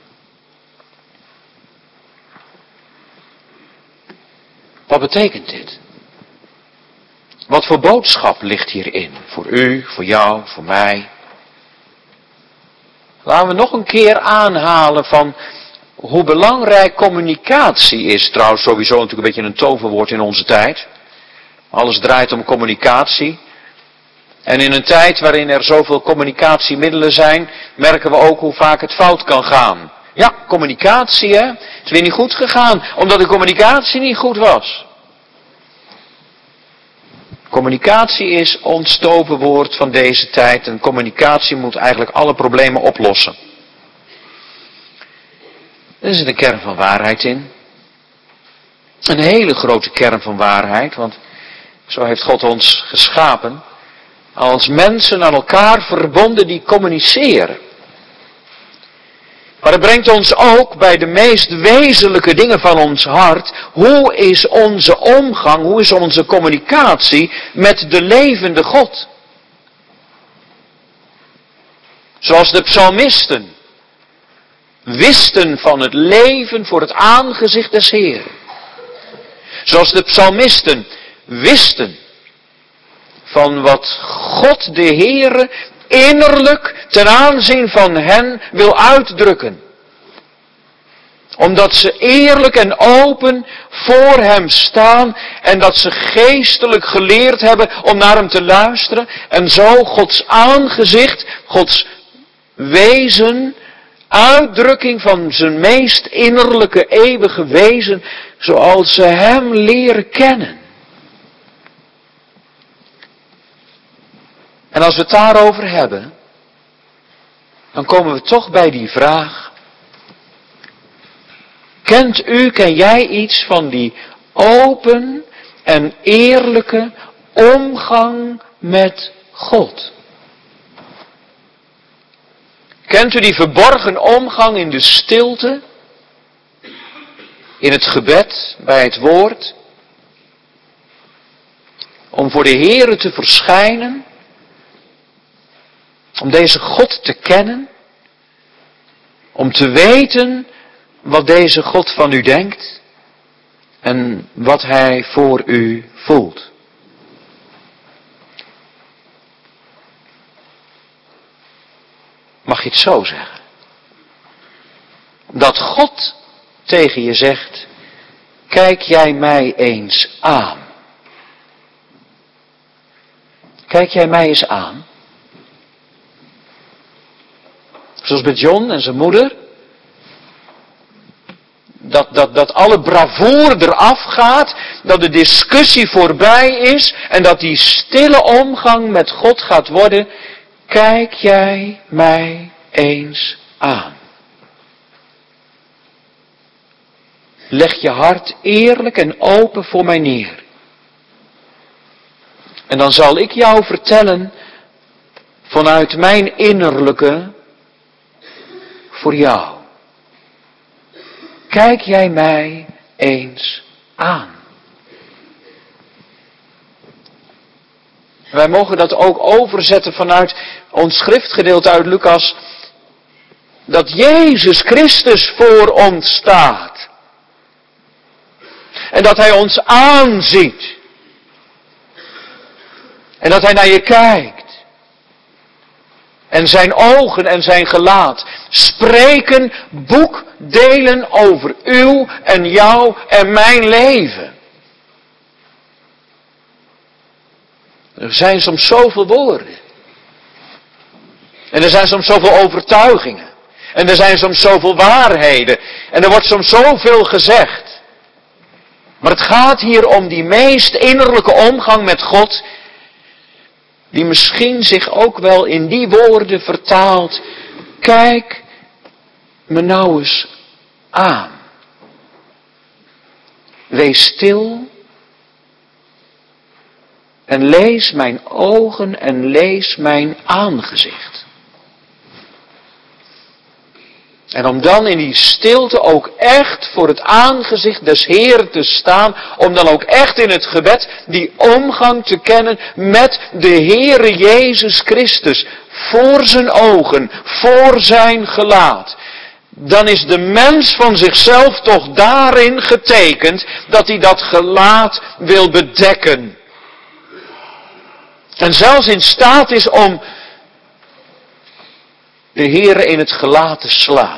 Wat betekent dit? Wat voor boodschap ligt hierin? Voor u, voor jou, voor mij. Laten we nog een keer aanhalen van hoe belangrijk communicatie is. Trouwens sowieso natuurlijk een beetje een toverwoord in onze tijd. Alles draait om communicatie. En in een tijd waarin er zoveel communicatiemiddelen zijn, merken we ook hoe vaak het fout kan gaan. Ja, communicatie hè. Het is weer niet goed gegaan, omdat de communicatie niet goed was. Communicatie is ons toverwoord van deze tijd en communicatie moet eigenlijk alle problemen oplossen. Er zit een kern van waarheid in. Een hele grote kern van waarheid, want zo heeft God ons geschapen. Als mensen aan elkaar verbonden die communiceren. Maar het brengt ons ook bij de meest wezenlijke dingen van ons hart. Hoe is onze omgang, hoe is onze communicatie met de levende God? Zoals de psalmisten wisten van het leven voor het aangezicht des Heeren. Zoals de psalmisten wisten van wat God de Heere innerlijk ten aanzien van hen wil uitdrukken. Omdat ze eerlijk en open voor hem staan en dat ze geestelijk geleerd hebben om naar hem te luisteren en zo Gods aangezicht, Gods wezen, uitdrukking van zijn meest innerlijke eeuwige wezen, zoals ze hem leren kennen. En als we het daarover hebben, dan komen we toch bij die vraag. Ken jij iets van die open en eerlijke omgang met God? Kent u die verborgen omgang in de stilte, in het gebed, bij het woord? Om voor de Heere te verschijnen, om deze God te kennen, om te weten wat deze God van u denkt en wat hij voor u voelt. Mag je het zo zeggen? Dat God tegen je zegt, kijk jij mij eens aan. Kijk jij mij eens aan. Zoals met John en zijn moeder. Dat alle bravoure eraf gaat. Dat de discussie voorbij is. En dat die stille omgang met God gaat worden. Kijk jij mij eens aan. Leg je hart eerlijk en open voor mij neer. En dan zal ik jou vertellen vanuit mijn innerlijke voor jou. Kijk jij mij eens aan. Wij mogen dat ook overzetten vanuit ons schriftgedeelte uit Lucas. dat Jezus Christus voor ons staat. En dat Hij ons aanziet. En dat Hij naar je kijkt. En zijn ogen en zijn gelaat spreken boekdelen over uw en jouw en mijn leven. Er zijn soms zoveel woorden. En er zijn soms zoveel overtuigingen. En er zijn soms zoveel waarheden. En er wordt soms zoveel gezegd. Maar het gaat hier om die meest innerlijke omgang met God, die misschien zich ook wel in die woorden vertaalt. Kijk me nou eens aan. Wees stil. En lees mijn ogen en lees mijn aangezicht. En om dan in die stilte ook echt voor het aangezicht des Heeren te staan. Om dan ook echt in het gebed die omgang te kennen met de Heere Jezus Christus. Voor zijn ogen, voor zijn gelaat. Dan is de mens van zichzelf toch daarin getekend dat hij dat gelaat wil bedekken. En zelfs in staat is om de Heere in het gelaat te slaan.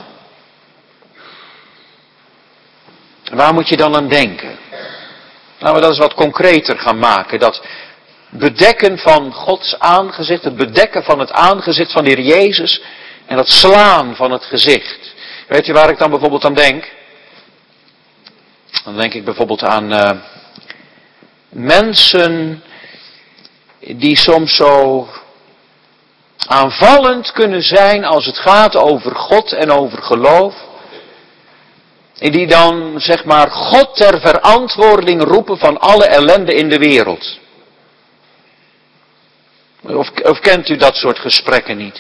Waar moet je dan aan denken? Laten we dat eens wat concreter gaan maken. Dat bedekken van Gods aangezicht, het bedekken van het aangezicht van de Heer Jezus en dat slaan van het gezicht. Weet u waar ik dan bijvoorbeeld aan denk? Dan denk ik bijvoorbeeld aan mensen die soms zo aanvallend kunnen zijn als het gaat over God en over geloof. En die dan, zeg maar, God ter verantwoording roepen van alle ellende in de wereld. Of kent u dat soort gesprekken niet?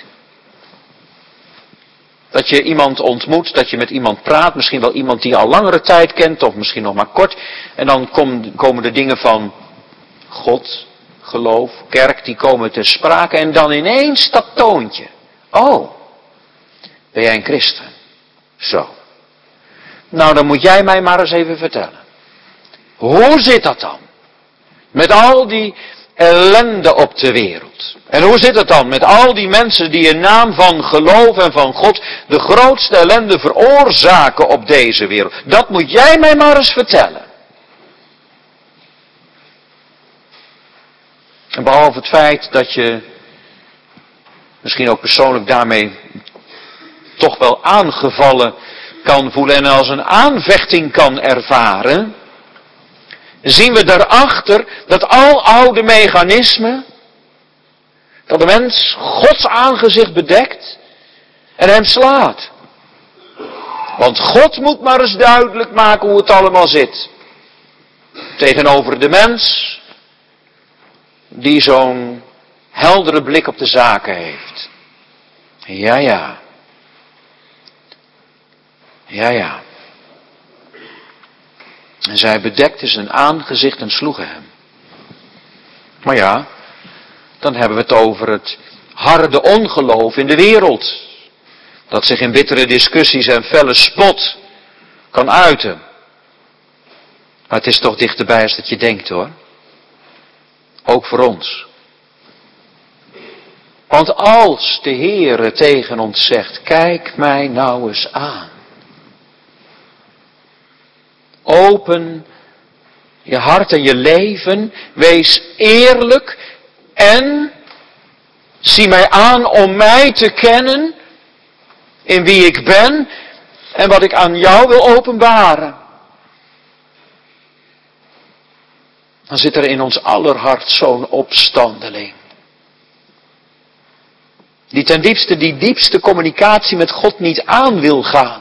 Dat je iemand ontmoet, dat je met iemand praat, misschien wel iemand die je al langere tijd kent, of misschien nog maar kort. En dan komen de dingen van God, geloof, kerk, die komen ter sprake. En dan ineens dat toontje. Oh, ben jij een christen? Zo. Nou, dan moet jij mij maar eens even vertellen. Hoe zit dat dan? Met al die ellende op de wereld. En hoe zit het dan met al die mensen die in naam van geloof en van God de grootste ellende veroorzaken op deze wereld? Dat moet jij mij maar eens vertellen. En behalve het feit dat je misschien ook persoonlijk daarmee toch wel aangevallen kan voelen en als een aanvechting kan ervaren, zien we daarachter dat al oude mechanismen, dat de mens Gods aangezicht bedekt en hem slaat. Want God moet maar eens duidelijk maken hoe het allemaal zit. Tegenover de mens die zo'n heldere blik op de zaken heeft. Ja, ja. Ja, ja. En zij bedekte zijn aangezicht en sloegen hem. Maar ja, dan hebben we het over het harde ongeloof in de wereld. Dat zich in bittere discussies en felle spot kan uiten. Maar het is toch dichterbij als dat je denkt hoor. Ook voor ons. Want als de Heere tegen ons zegt, kijk mij nou eens aan. Open je hart en je leven, wees eerlijk en zie mij aan om mij te kennen in wie ik ben en wat ik aan jou wil openbaren. Dan zit er in ons aller hart zo'n opstandeling. Die ten diepste die diepste communicatie met God niet aan wil gaan.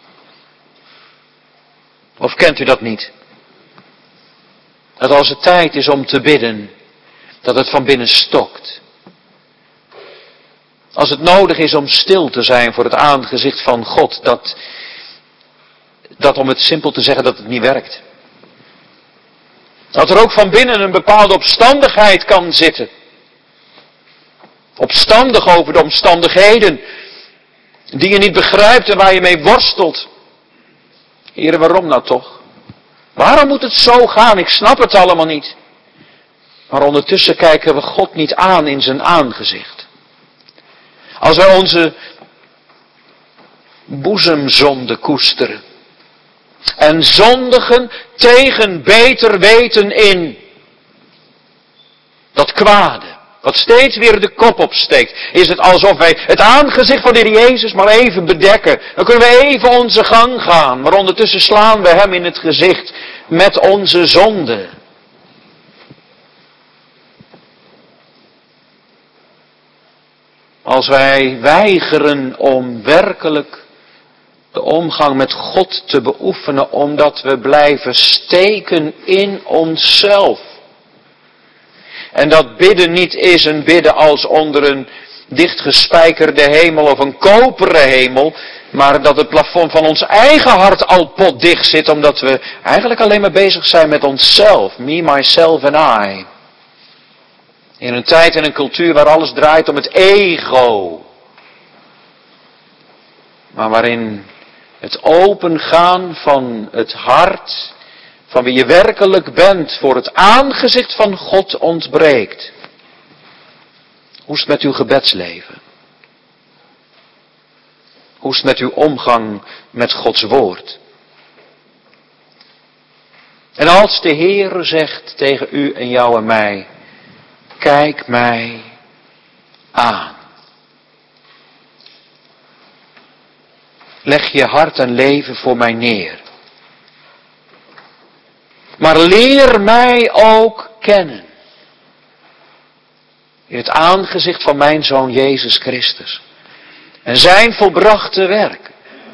Of kent u dat niet? Dat als het tijd is om te bidden, dat het van binnen stokt. Als het nodig is om stil te zijn voor het aangezicht van God, dat om het simpel te zeggen dat het niet werkt. Dat er ook van binnen een bepaalde opstandigheid kan zitten. Opstandig over de omstandigheden. Die je niet begrijpt en waar je mee worstelt. Heere, waarom nou toch? Waarom moet het zo gaan? Ik snap het allemaal niet. Maar ondertussen kijken we God niet aan in zijn aangezicht. Als wij onze boezemzonde koesteren. En zondigen tegen beter weten in. Dat kwade. Wat steeds weer de kop opsteekt. Is het alsof wij het aangezicht van de Heer Jezus maar even bedekken. Dan kunnen we even onze gang gaan. Maar ondertussen slaan we hem in het gezicht met onze zonde. Als wij weigeren om werkelijk de omgang met God te beoefenen, omdat we blijven steken in onszelf. En dat bidden niet is een bidden als onder een dichtgespijkerde hemel of een koperen hemel, maar dat het plafond van ons eigen hart al potdicht zit, omdat we eigenlijk alleen maar bezig zijn met onszelf. Me, myself en I. In een tijd en een cultuur waar alles draait om het ego. Maar waarin het opengaan van het hart, van wie je werkelijk bent, voor het aangezicht van God ontbreekt. Hoe is het met uw gebedsleven? Hoe is het met uw omgang met Gods woord? En als de Heer zegt tegen u en jou en mij, kijk mij aan. Leg je hart en leven voor mij neer. Maar leer mij ook kennen. In het aangezicht van mijn Zoon Jezus Christus. En zijn volbrachte werk.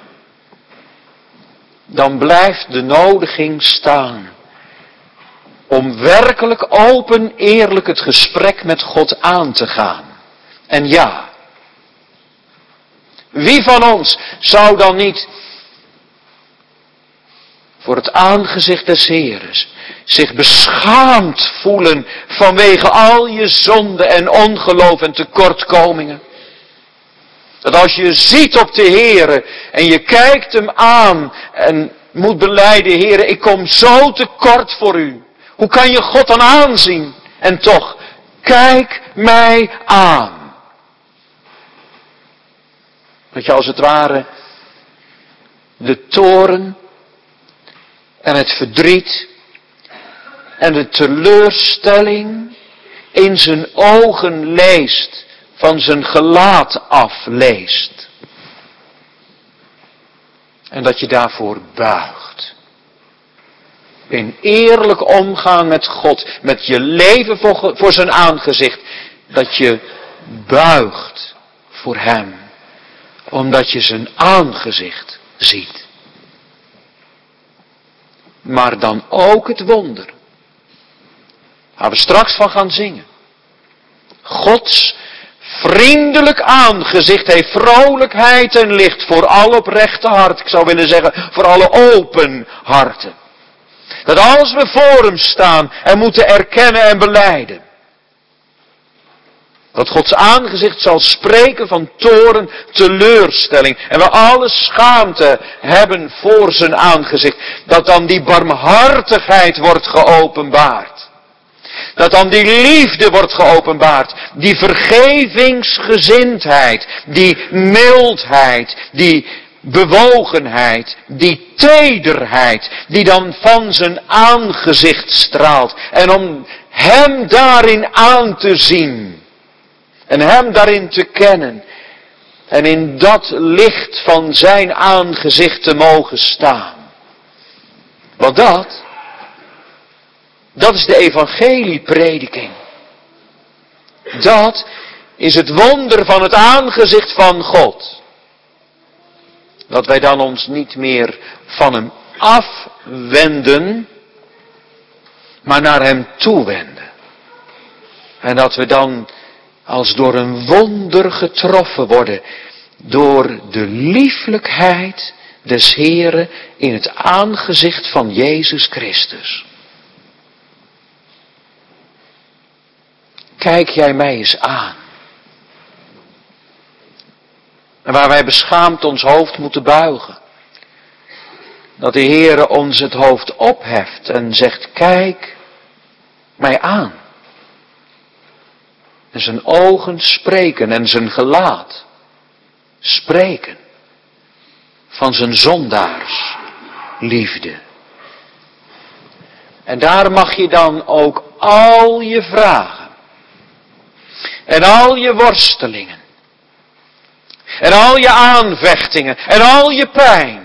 Dan blijft de nodiging staan. Om werkelijk open, eerlijk het gesprek met God aan te gaan. En ja. Wie van ons zou dan niet voor het aangezicht des Heeres zich beschaamd voelen vanwege al je zonde en ongeloof en tekortkomingen? Dat als je ziet op de Heere en je kijkt hem aan en moet belijden, Heere, ik kom zo tekort voor u. Hoe kan je God dan aanzien? En toch, kijk mij aan. Dat je als het ware de toorn en het verdriet en de teleurstelling in zijn ogen leest, van zijn gelaat afleest. En dat je daarvoor buigt. In eerlijk omgaan met God, met je leven voor zijn aangezicht, dat je buigt voor hem, omdat je zijn aangezicht ziet. Maar dan ook het wonder, waar we straks van gaan zingen. Gods vriendelijk aangezicht heeft vrolijkheid en licht voor alle oprechte hart. Ik zou willen zeggen, voor alle open harten. Dat als we voor hem staan en moeten erkennen en belijden, dat Gods aangezicht zal spreken van toorn, teleurstelling. En we alle schaamte hebben voor zijn aangezicht. Dat dan die barmhartigheid wordt geopenbaard. Dat dan die liefde wordt geopenbaard. Die vergevingsgezindheid. Die mildheid. Die bewogenheid. Die tederheid. Die dan van zijn aangezicht straalt. En om hem daarin aan te zien. En hem daarin te kennen. En in dat licht van zijn aangezicht te mogen staan. Want dat is de evangelieprediking. Dat is het wonder van het aangezicht van God. Dat wij dan ons niet meer van hem afwenden, maar naar hem toewenden. En dat we dan als door een wonder getroffen worden, door de lieflijkheid des Heeren in het aangezicht van Jezus Christus. Kijk jij mij eens aan. En waar wij beschaamd ons hoofd moeten buigen. Dat de Heere ons het hoofd opheft en zegt, kijk mij aan. En zijn ogen spreken en zijn gelaat spreken van zijn zondaarsliefde. En daar mag je dan ook al je vragen en al je worstelingen en al je aanvechtingen en al je pijn,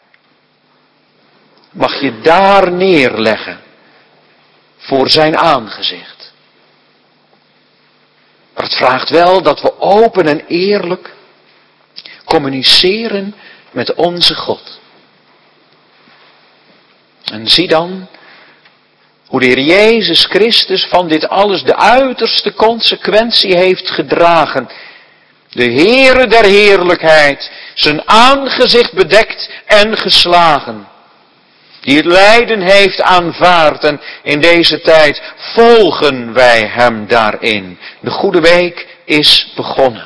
mag je daar neerleggen voor zijn aangezicht. Maar het vraagt wel dat we open en eerlijk communiceren met onze God. En zie dan hoe de Heer Jezus Christus van dit alles de uiterste consequentie heeft gedragen. De Heere der heerlijkheid, zijn aangezicht bedekt en geslagen. Die het lijden heeft aanvaard en in deze tijd volgen wij hem daarin. De goede week is begonnen.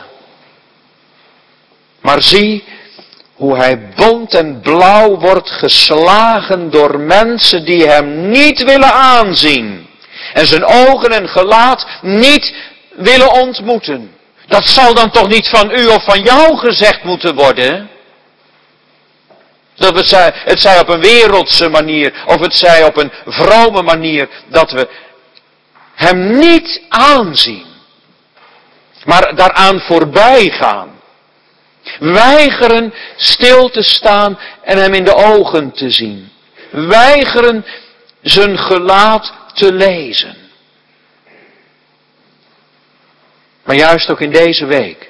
Maar zie hoe hij bont en blauw wordt geslagen door mensen die hem niet willen aanzien. En zijn ogen en gelaat niet willen ontmoeten. Dat zal dan toch niet van u of van jou gezegd moeten worden? Dat het zij op een wereldse manier of het zij op een vrome manier. Dat we hem niet aanzien. Maar daaraan voorbij gaan. Weigeren stil te staan en hem in de ogen te zien. Weigeren zijn gelaat te lezen. Maar juist ook in deze week.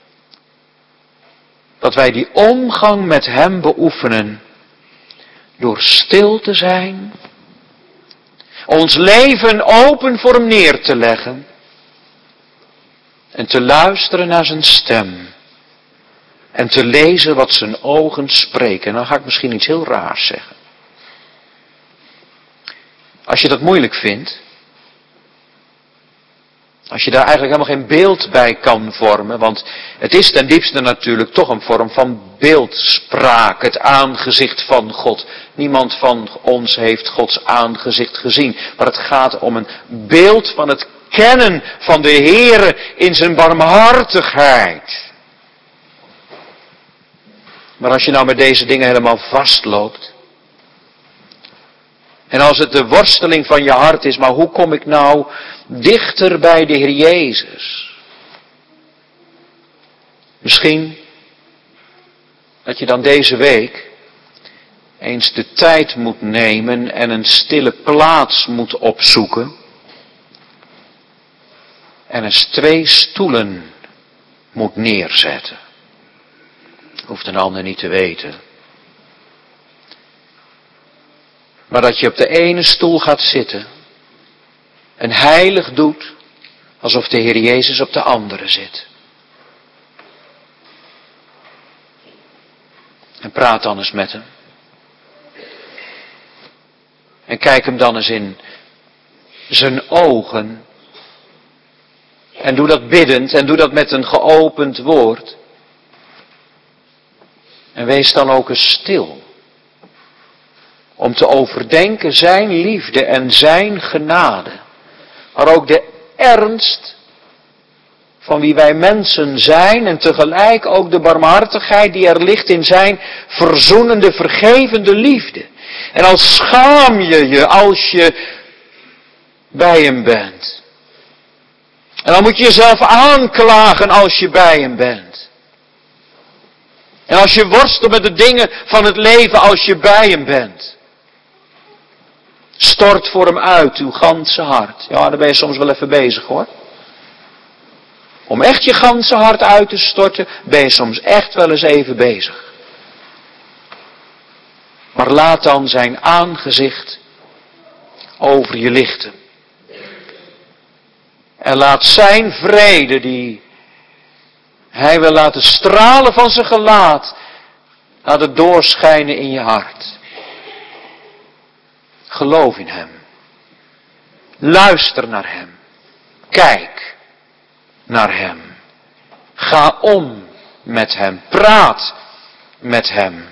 Dat wij die omgang met hem beoefenen. Door stil te zijn. Ons leven open voor hem neer te leggen. En te luisteren naar zijn stem. En te lezen wat zijn ogen spreken. En dan ga ik misschien iets heel raars zeggen. Als je dat moeilijk vindt. Als je daar eigenlijk helemaal geen beeld bij kan vormen. Want het is ten diepste natuurlijk toch een vorm van beeldspraak. Het aangezicht van God. Niemand van ons heeft Gods aangezicht gezien. Maar het gaat om een beeld van het kennen van de Heere in zijn barmhartigheid. Maar als je nou met deze dingen helemaal vastloopt. En als het de worsteling van je hart is, maar hoe kom ik nou dichter bij de Heer Jezus? Misschien dat je dan deze week eens de tijd moet nemen en een stille plaats moet opzoeken. En eens 2 stoelen moet neerzetten. Hoeft een ander niet te weten. Maar dat je op de ene stoel gaat zitten. En heilig doet. Alsof de Heer Jezus op de andere zit. En praat dan eens met hem. En kijk hem dan eens in zijn ogen. En doe dat biddend. En doe dat met een geopend woord. En wees dan ook eens stil. Om te overdenken zijn liefde en zijn genade. Maar ook de ernst van wie wij mensen zijn. En tegelijk ook de barmhartigheid die er ligt in zijn verzoenende, vergevende liefde. En al schaam je je als je bij hem bent. En dan moet je jezelf aanklagen als je bij hem bent. En als je worstelt met de dingen van het leven als je bij hem bent. Stort voor hem uit uw ganse hart. Ja, daar ben je soms wel even bezig hoor. Om echt je ganse hart uit te storten, ben je soms echt wel eens even bezig. Maar laat dan zijn aangezicht over je lichten. En laat zijn vrede die hij wil laten stralen van zijn gelaat, laat het doorschijnen in je hart. Geloof in hem. Luister naar hem. Kijk naar hem. Ga om met hem. Praat met hem.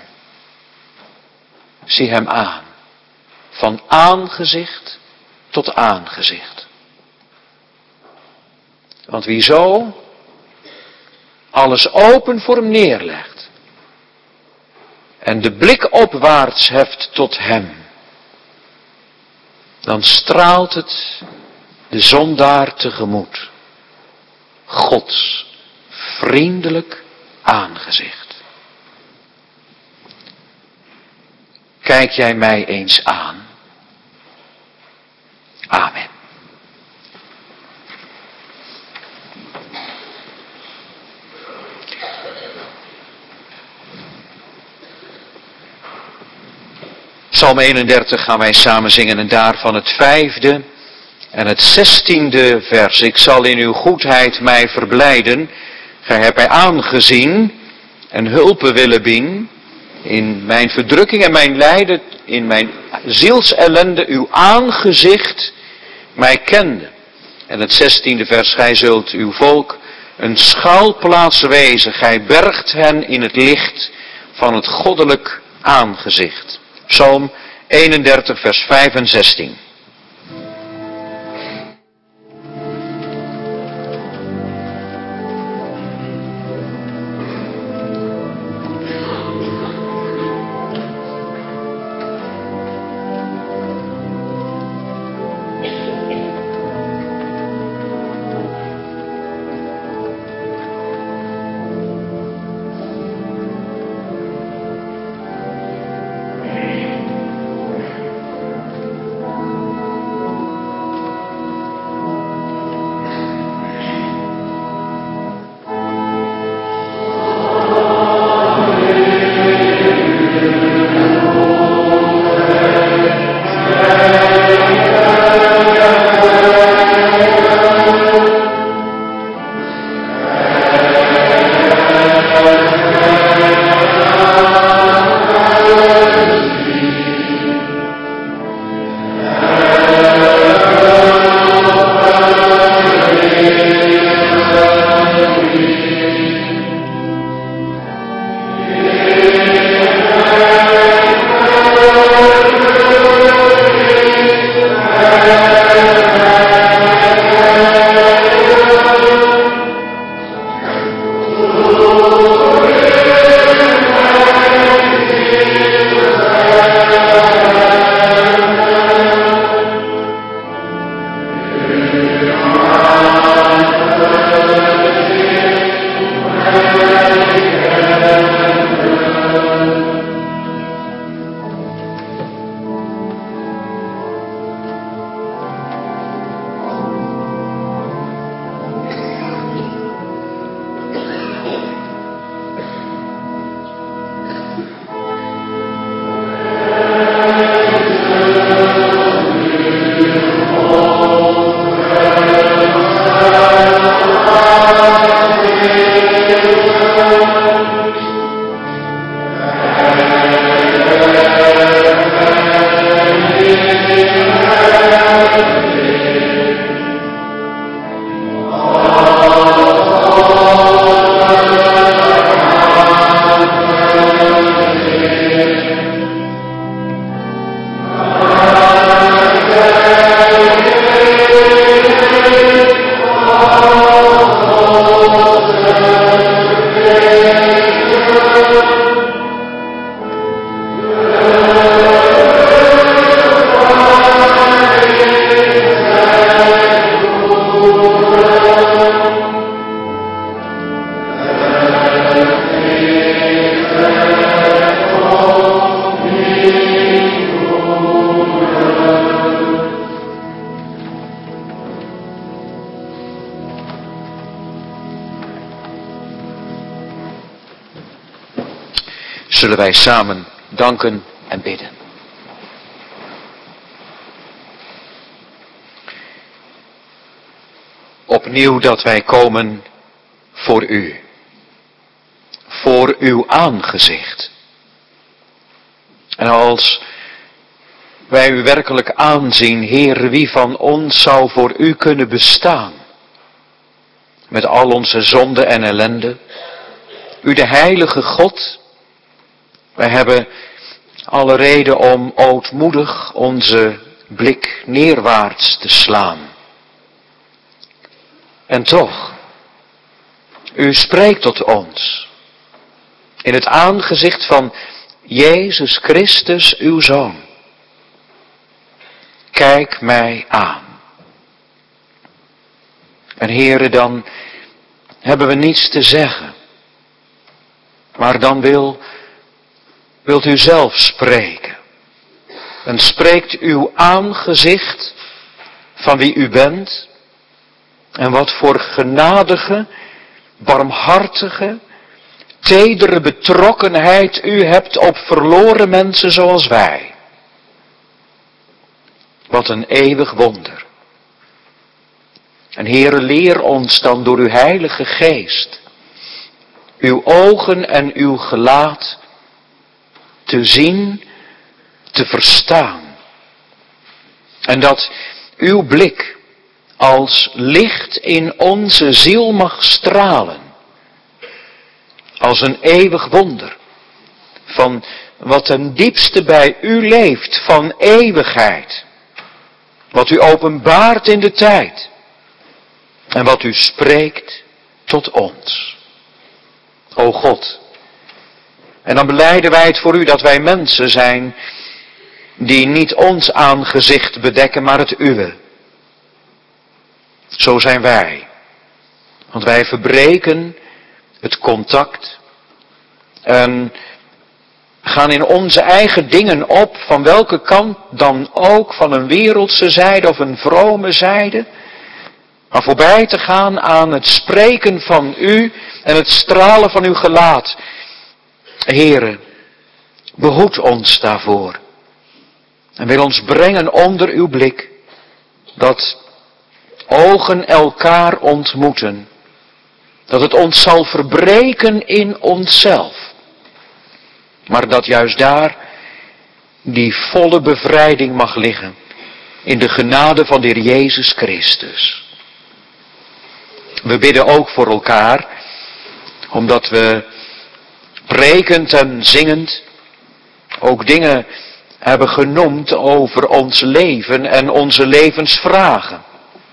Zie hem aan. Van aangezicht tot aangezicht. Want wie zo alles open voor hem neerlegt en de blik opwaarts heft tot hem, dan straalt het de zondaar tegemoet. Gods vriendelijk aangezicht. Kijk jij mij eens aan. Amen. Psalm 31 gaan wij samen zingen en daarvan het 5e en het 16e vers. Ik zal in uw goedheid mij verblijden. Gij hebt mij aangezien en hulpen willen bieden. In mijn verdrukking en mijn lijden, in mijn zielsellende, uw aangezicht mij kende. En het 16e vers, gij zult uw volk een schuilplaats wezen. Gij bergt hen in het licht van het goddelijk aangezicht. Psalm 31 vers 5 en 16. Zullen wij samen danken en bidden. Opnieuw dat wij komen voor u. Voor uw aangezicht. En als wij u werkelijk aanzien, Heer, wie van ons zou voor u kunnen bestaan? Met al onze zonde en ellende. u de heilige God. Wij hebben alle reden om ootmoedig onze blik neerwaarts te slaan. En toch, u spreekt tot ons in het aangezicht van Jezus Christus, uw Zoon. Kijk mij aan. En Heere, dan hebben we niets te zeggen. Maar dan wilt u zelf spreken. En spreekt uw aangezicht van wie u bent. En wat voor genadige, barmhartige, tedere betrokkenheid u hebt op verloren mensen zoals wij. Wat een eeuwig wonder. En Heere, leer ons dan door uw heilige geest, uw ogen en uw gelaat te zien, te verstaan. En dat uw blik als licht in onze ziel mag stralen. Als een eeuwig wonder van wat ten diepste bij u leeft van eeuwigheid. Wat u openbaart in de tijd. En wat u spreekt tot ons. O God. En dan belijden wij het voor u dat wij mensen zijn die niet ons aangezicht bedekken, maar het uwe. Zo zijn wij. Want wij verbreken het contact en gaan in onze eigen dingen op, van welke kant dan ook, van een wereldse zijde of een vrome zijde, maar voorbij te gaan aan het spreken van u en het stralen van uw gelaat. Heere, behoed ons daarvoor en wil ons brengen onder uw blik, dat ogen elkaar ontmoeten, dat het ons zal verbreken in onszelf, maar dat juist daar die volle bevrijding mag liggen in de genade van de Heer Jezus Christus. We bidden ook voor elkaar, omdat we prekend en zingend ook dingen hebben genoemd over ons leven en onze levensvragen.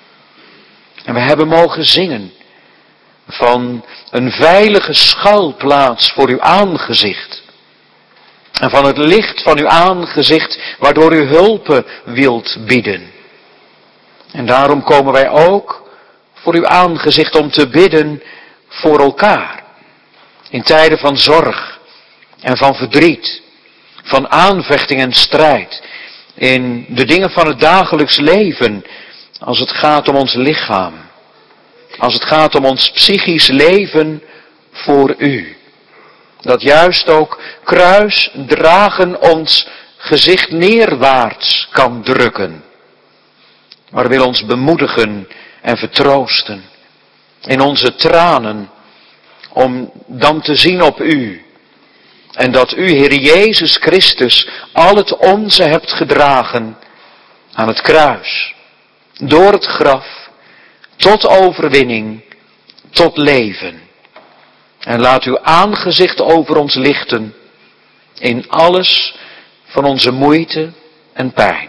En we hebben mogen zingen van een veilige schuilplaats voor uw aangezicht. En van het licht van uw aangezicht, waardoor u hulpen wilt bieden. En daarom komen wij ook voor uw aangezicht om te bidden voor elkaar. In tijden van zorg en van verdriet, van aanvechting en strijd. In de dingen van het dagelijks leven, als het gaat om ons lichaam. Als het gaat om ons psychisch leven voor u. Dat juist ook kruisdragen ons gezicht neerwaarts kan drukken. Maar wil ons bemoedigen en vertroosten in onze tranen, om dan te zien op u. En dat u, Heer Jezus Christus, al het onze hebt gedragen aan het kruis. Door het graf, tot overwinning, tot leven. En laat uw aangezicht over ons lichten in alles van onze moeite en pijn.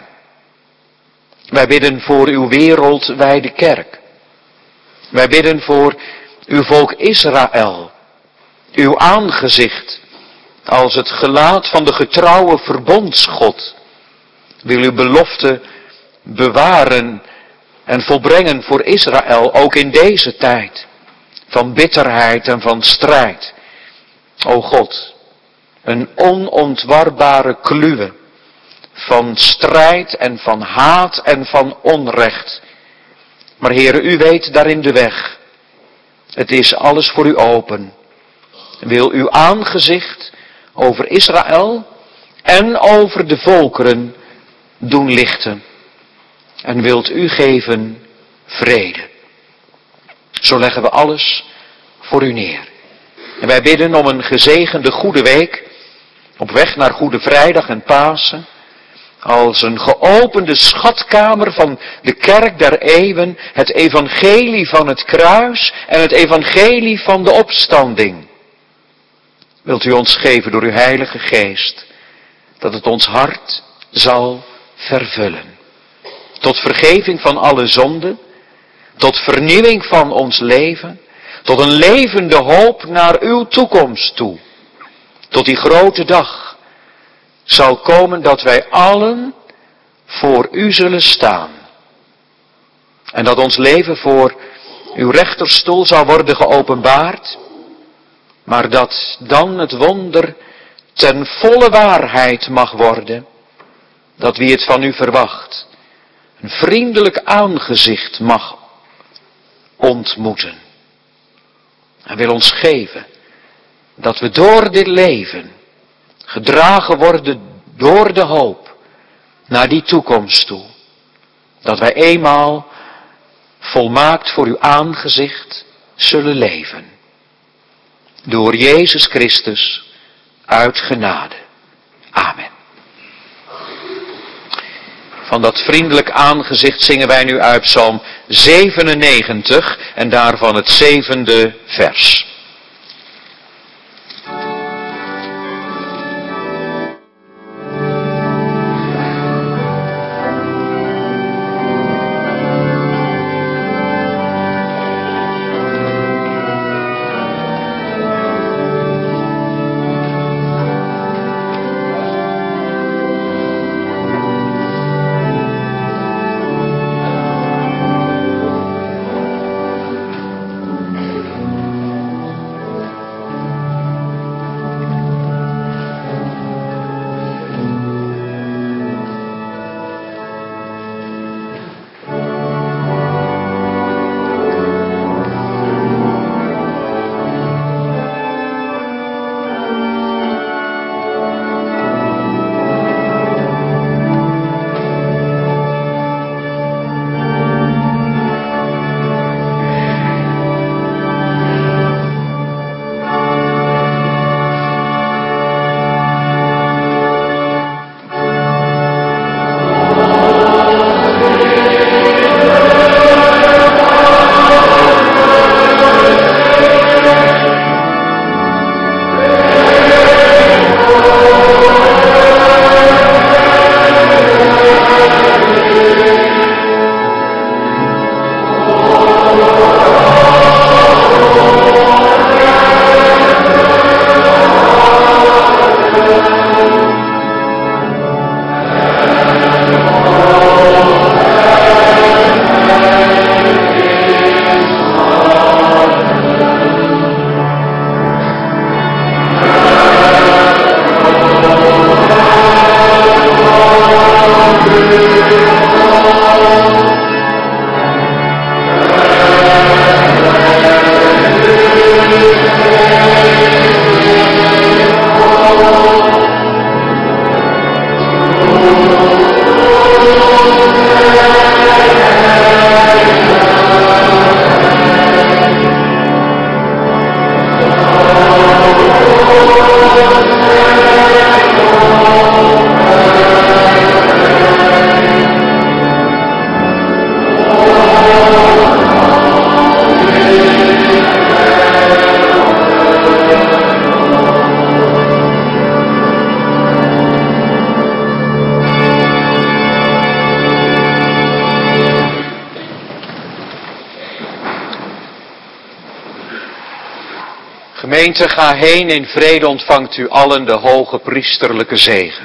Wij bidden voor uw wereldwijde kerk. Wij bidden voor uw volk Israël. Uw aangezicht als het gelaat van de getrouwe verbondsgod wil uw belofte bewaren en volbrengen voor Israël, ook in deze tijd van bitterheid en van strijd. O God, een onontwarbare kluwe van strijd en van haat en van onrecht. Maar Heere, u weet daarin de weg. Het is alles voor u open. Wil uw aangezicht over Israël en over de volkeren doen lichten. En wilt u geven vrede. Zo leggen we alles voor u neer. En wij bidden om een gezegende goede week, op weg naar Goede Vrijdag en Pasen, als een geopende schatkamer van de kerk der eeuwen, het evangelie van het kruis en het evangelie van de opstanding. wilt u ons geven door uw Heilige Geest, dat het ons hart zal vervullen. Tot vergeving van alle zonden, tot vernieuwing van ons leven, tot een levende hoop naar uw toekomst toe. Tot die grote dag zal komen dat wij allen voor u zullen staan. En dat ons leven voor uw rechterstoel zal worden geopenbaard, maar dat dan het wonder ten volle waarheid mag worden, dat wie het van u verwacht, een vriendelijk aangezicht mag ontmoeten. Hij wil ons geven dat we door dit leven gedragen worden door de hoop naar die toekomst toe. Dat wij eenmaal volmaakt voor uw aangezicht zullen leven. Door Jezus Christus uit genade. Amen. Van dat vriendelijk aangezicht zingen wij nu uit Psalm 97 en daarvan het 7e vers. Gemeente, ga heen in vrede, ontvangt u allen de hoge priesterlijke zegen.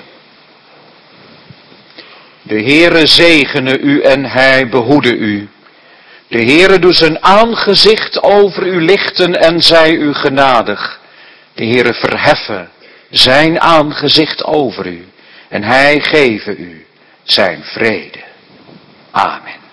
De Heere zegene u en hij behoede u. De Heere doet zijn aangezicht over u lichten en zij u genadig. De Heere verheffen zijn aangezicht over u en hij geven u zijn vrede. Amen.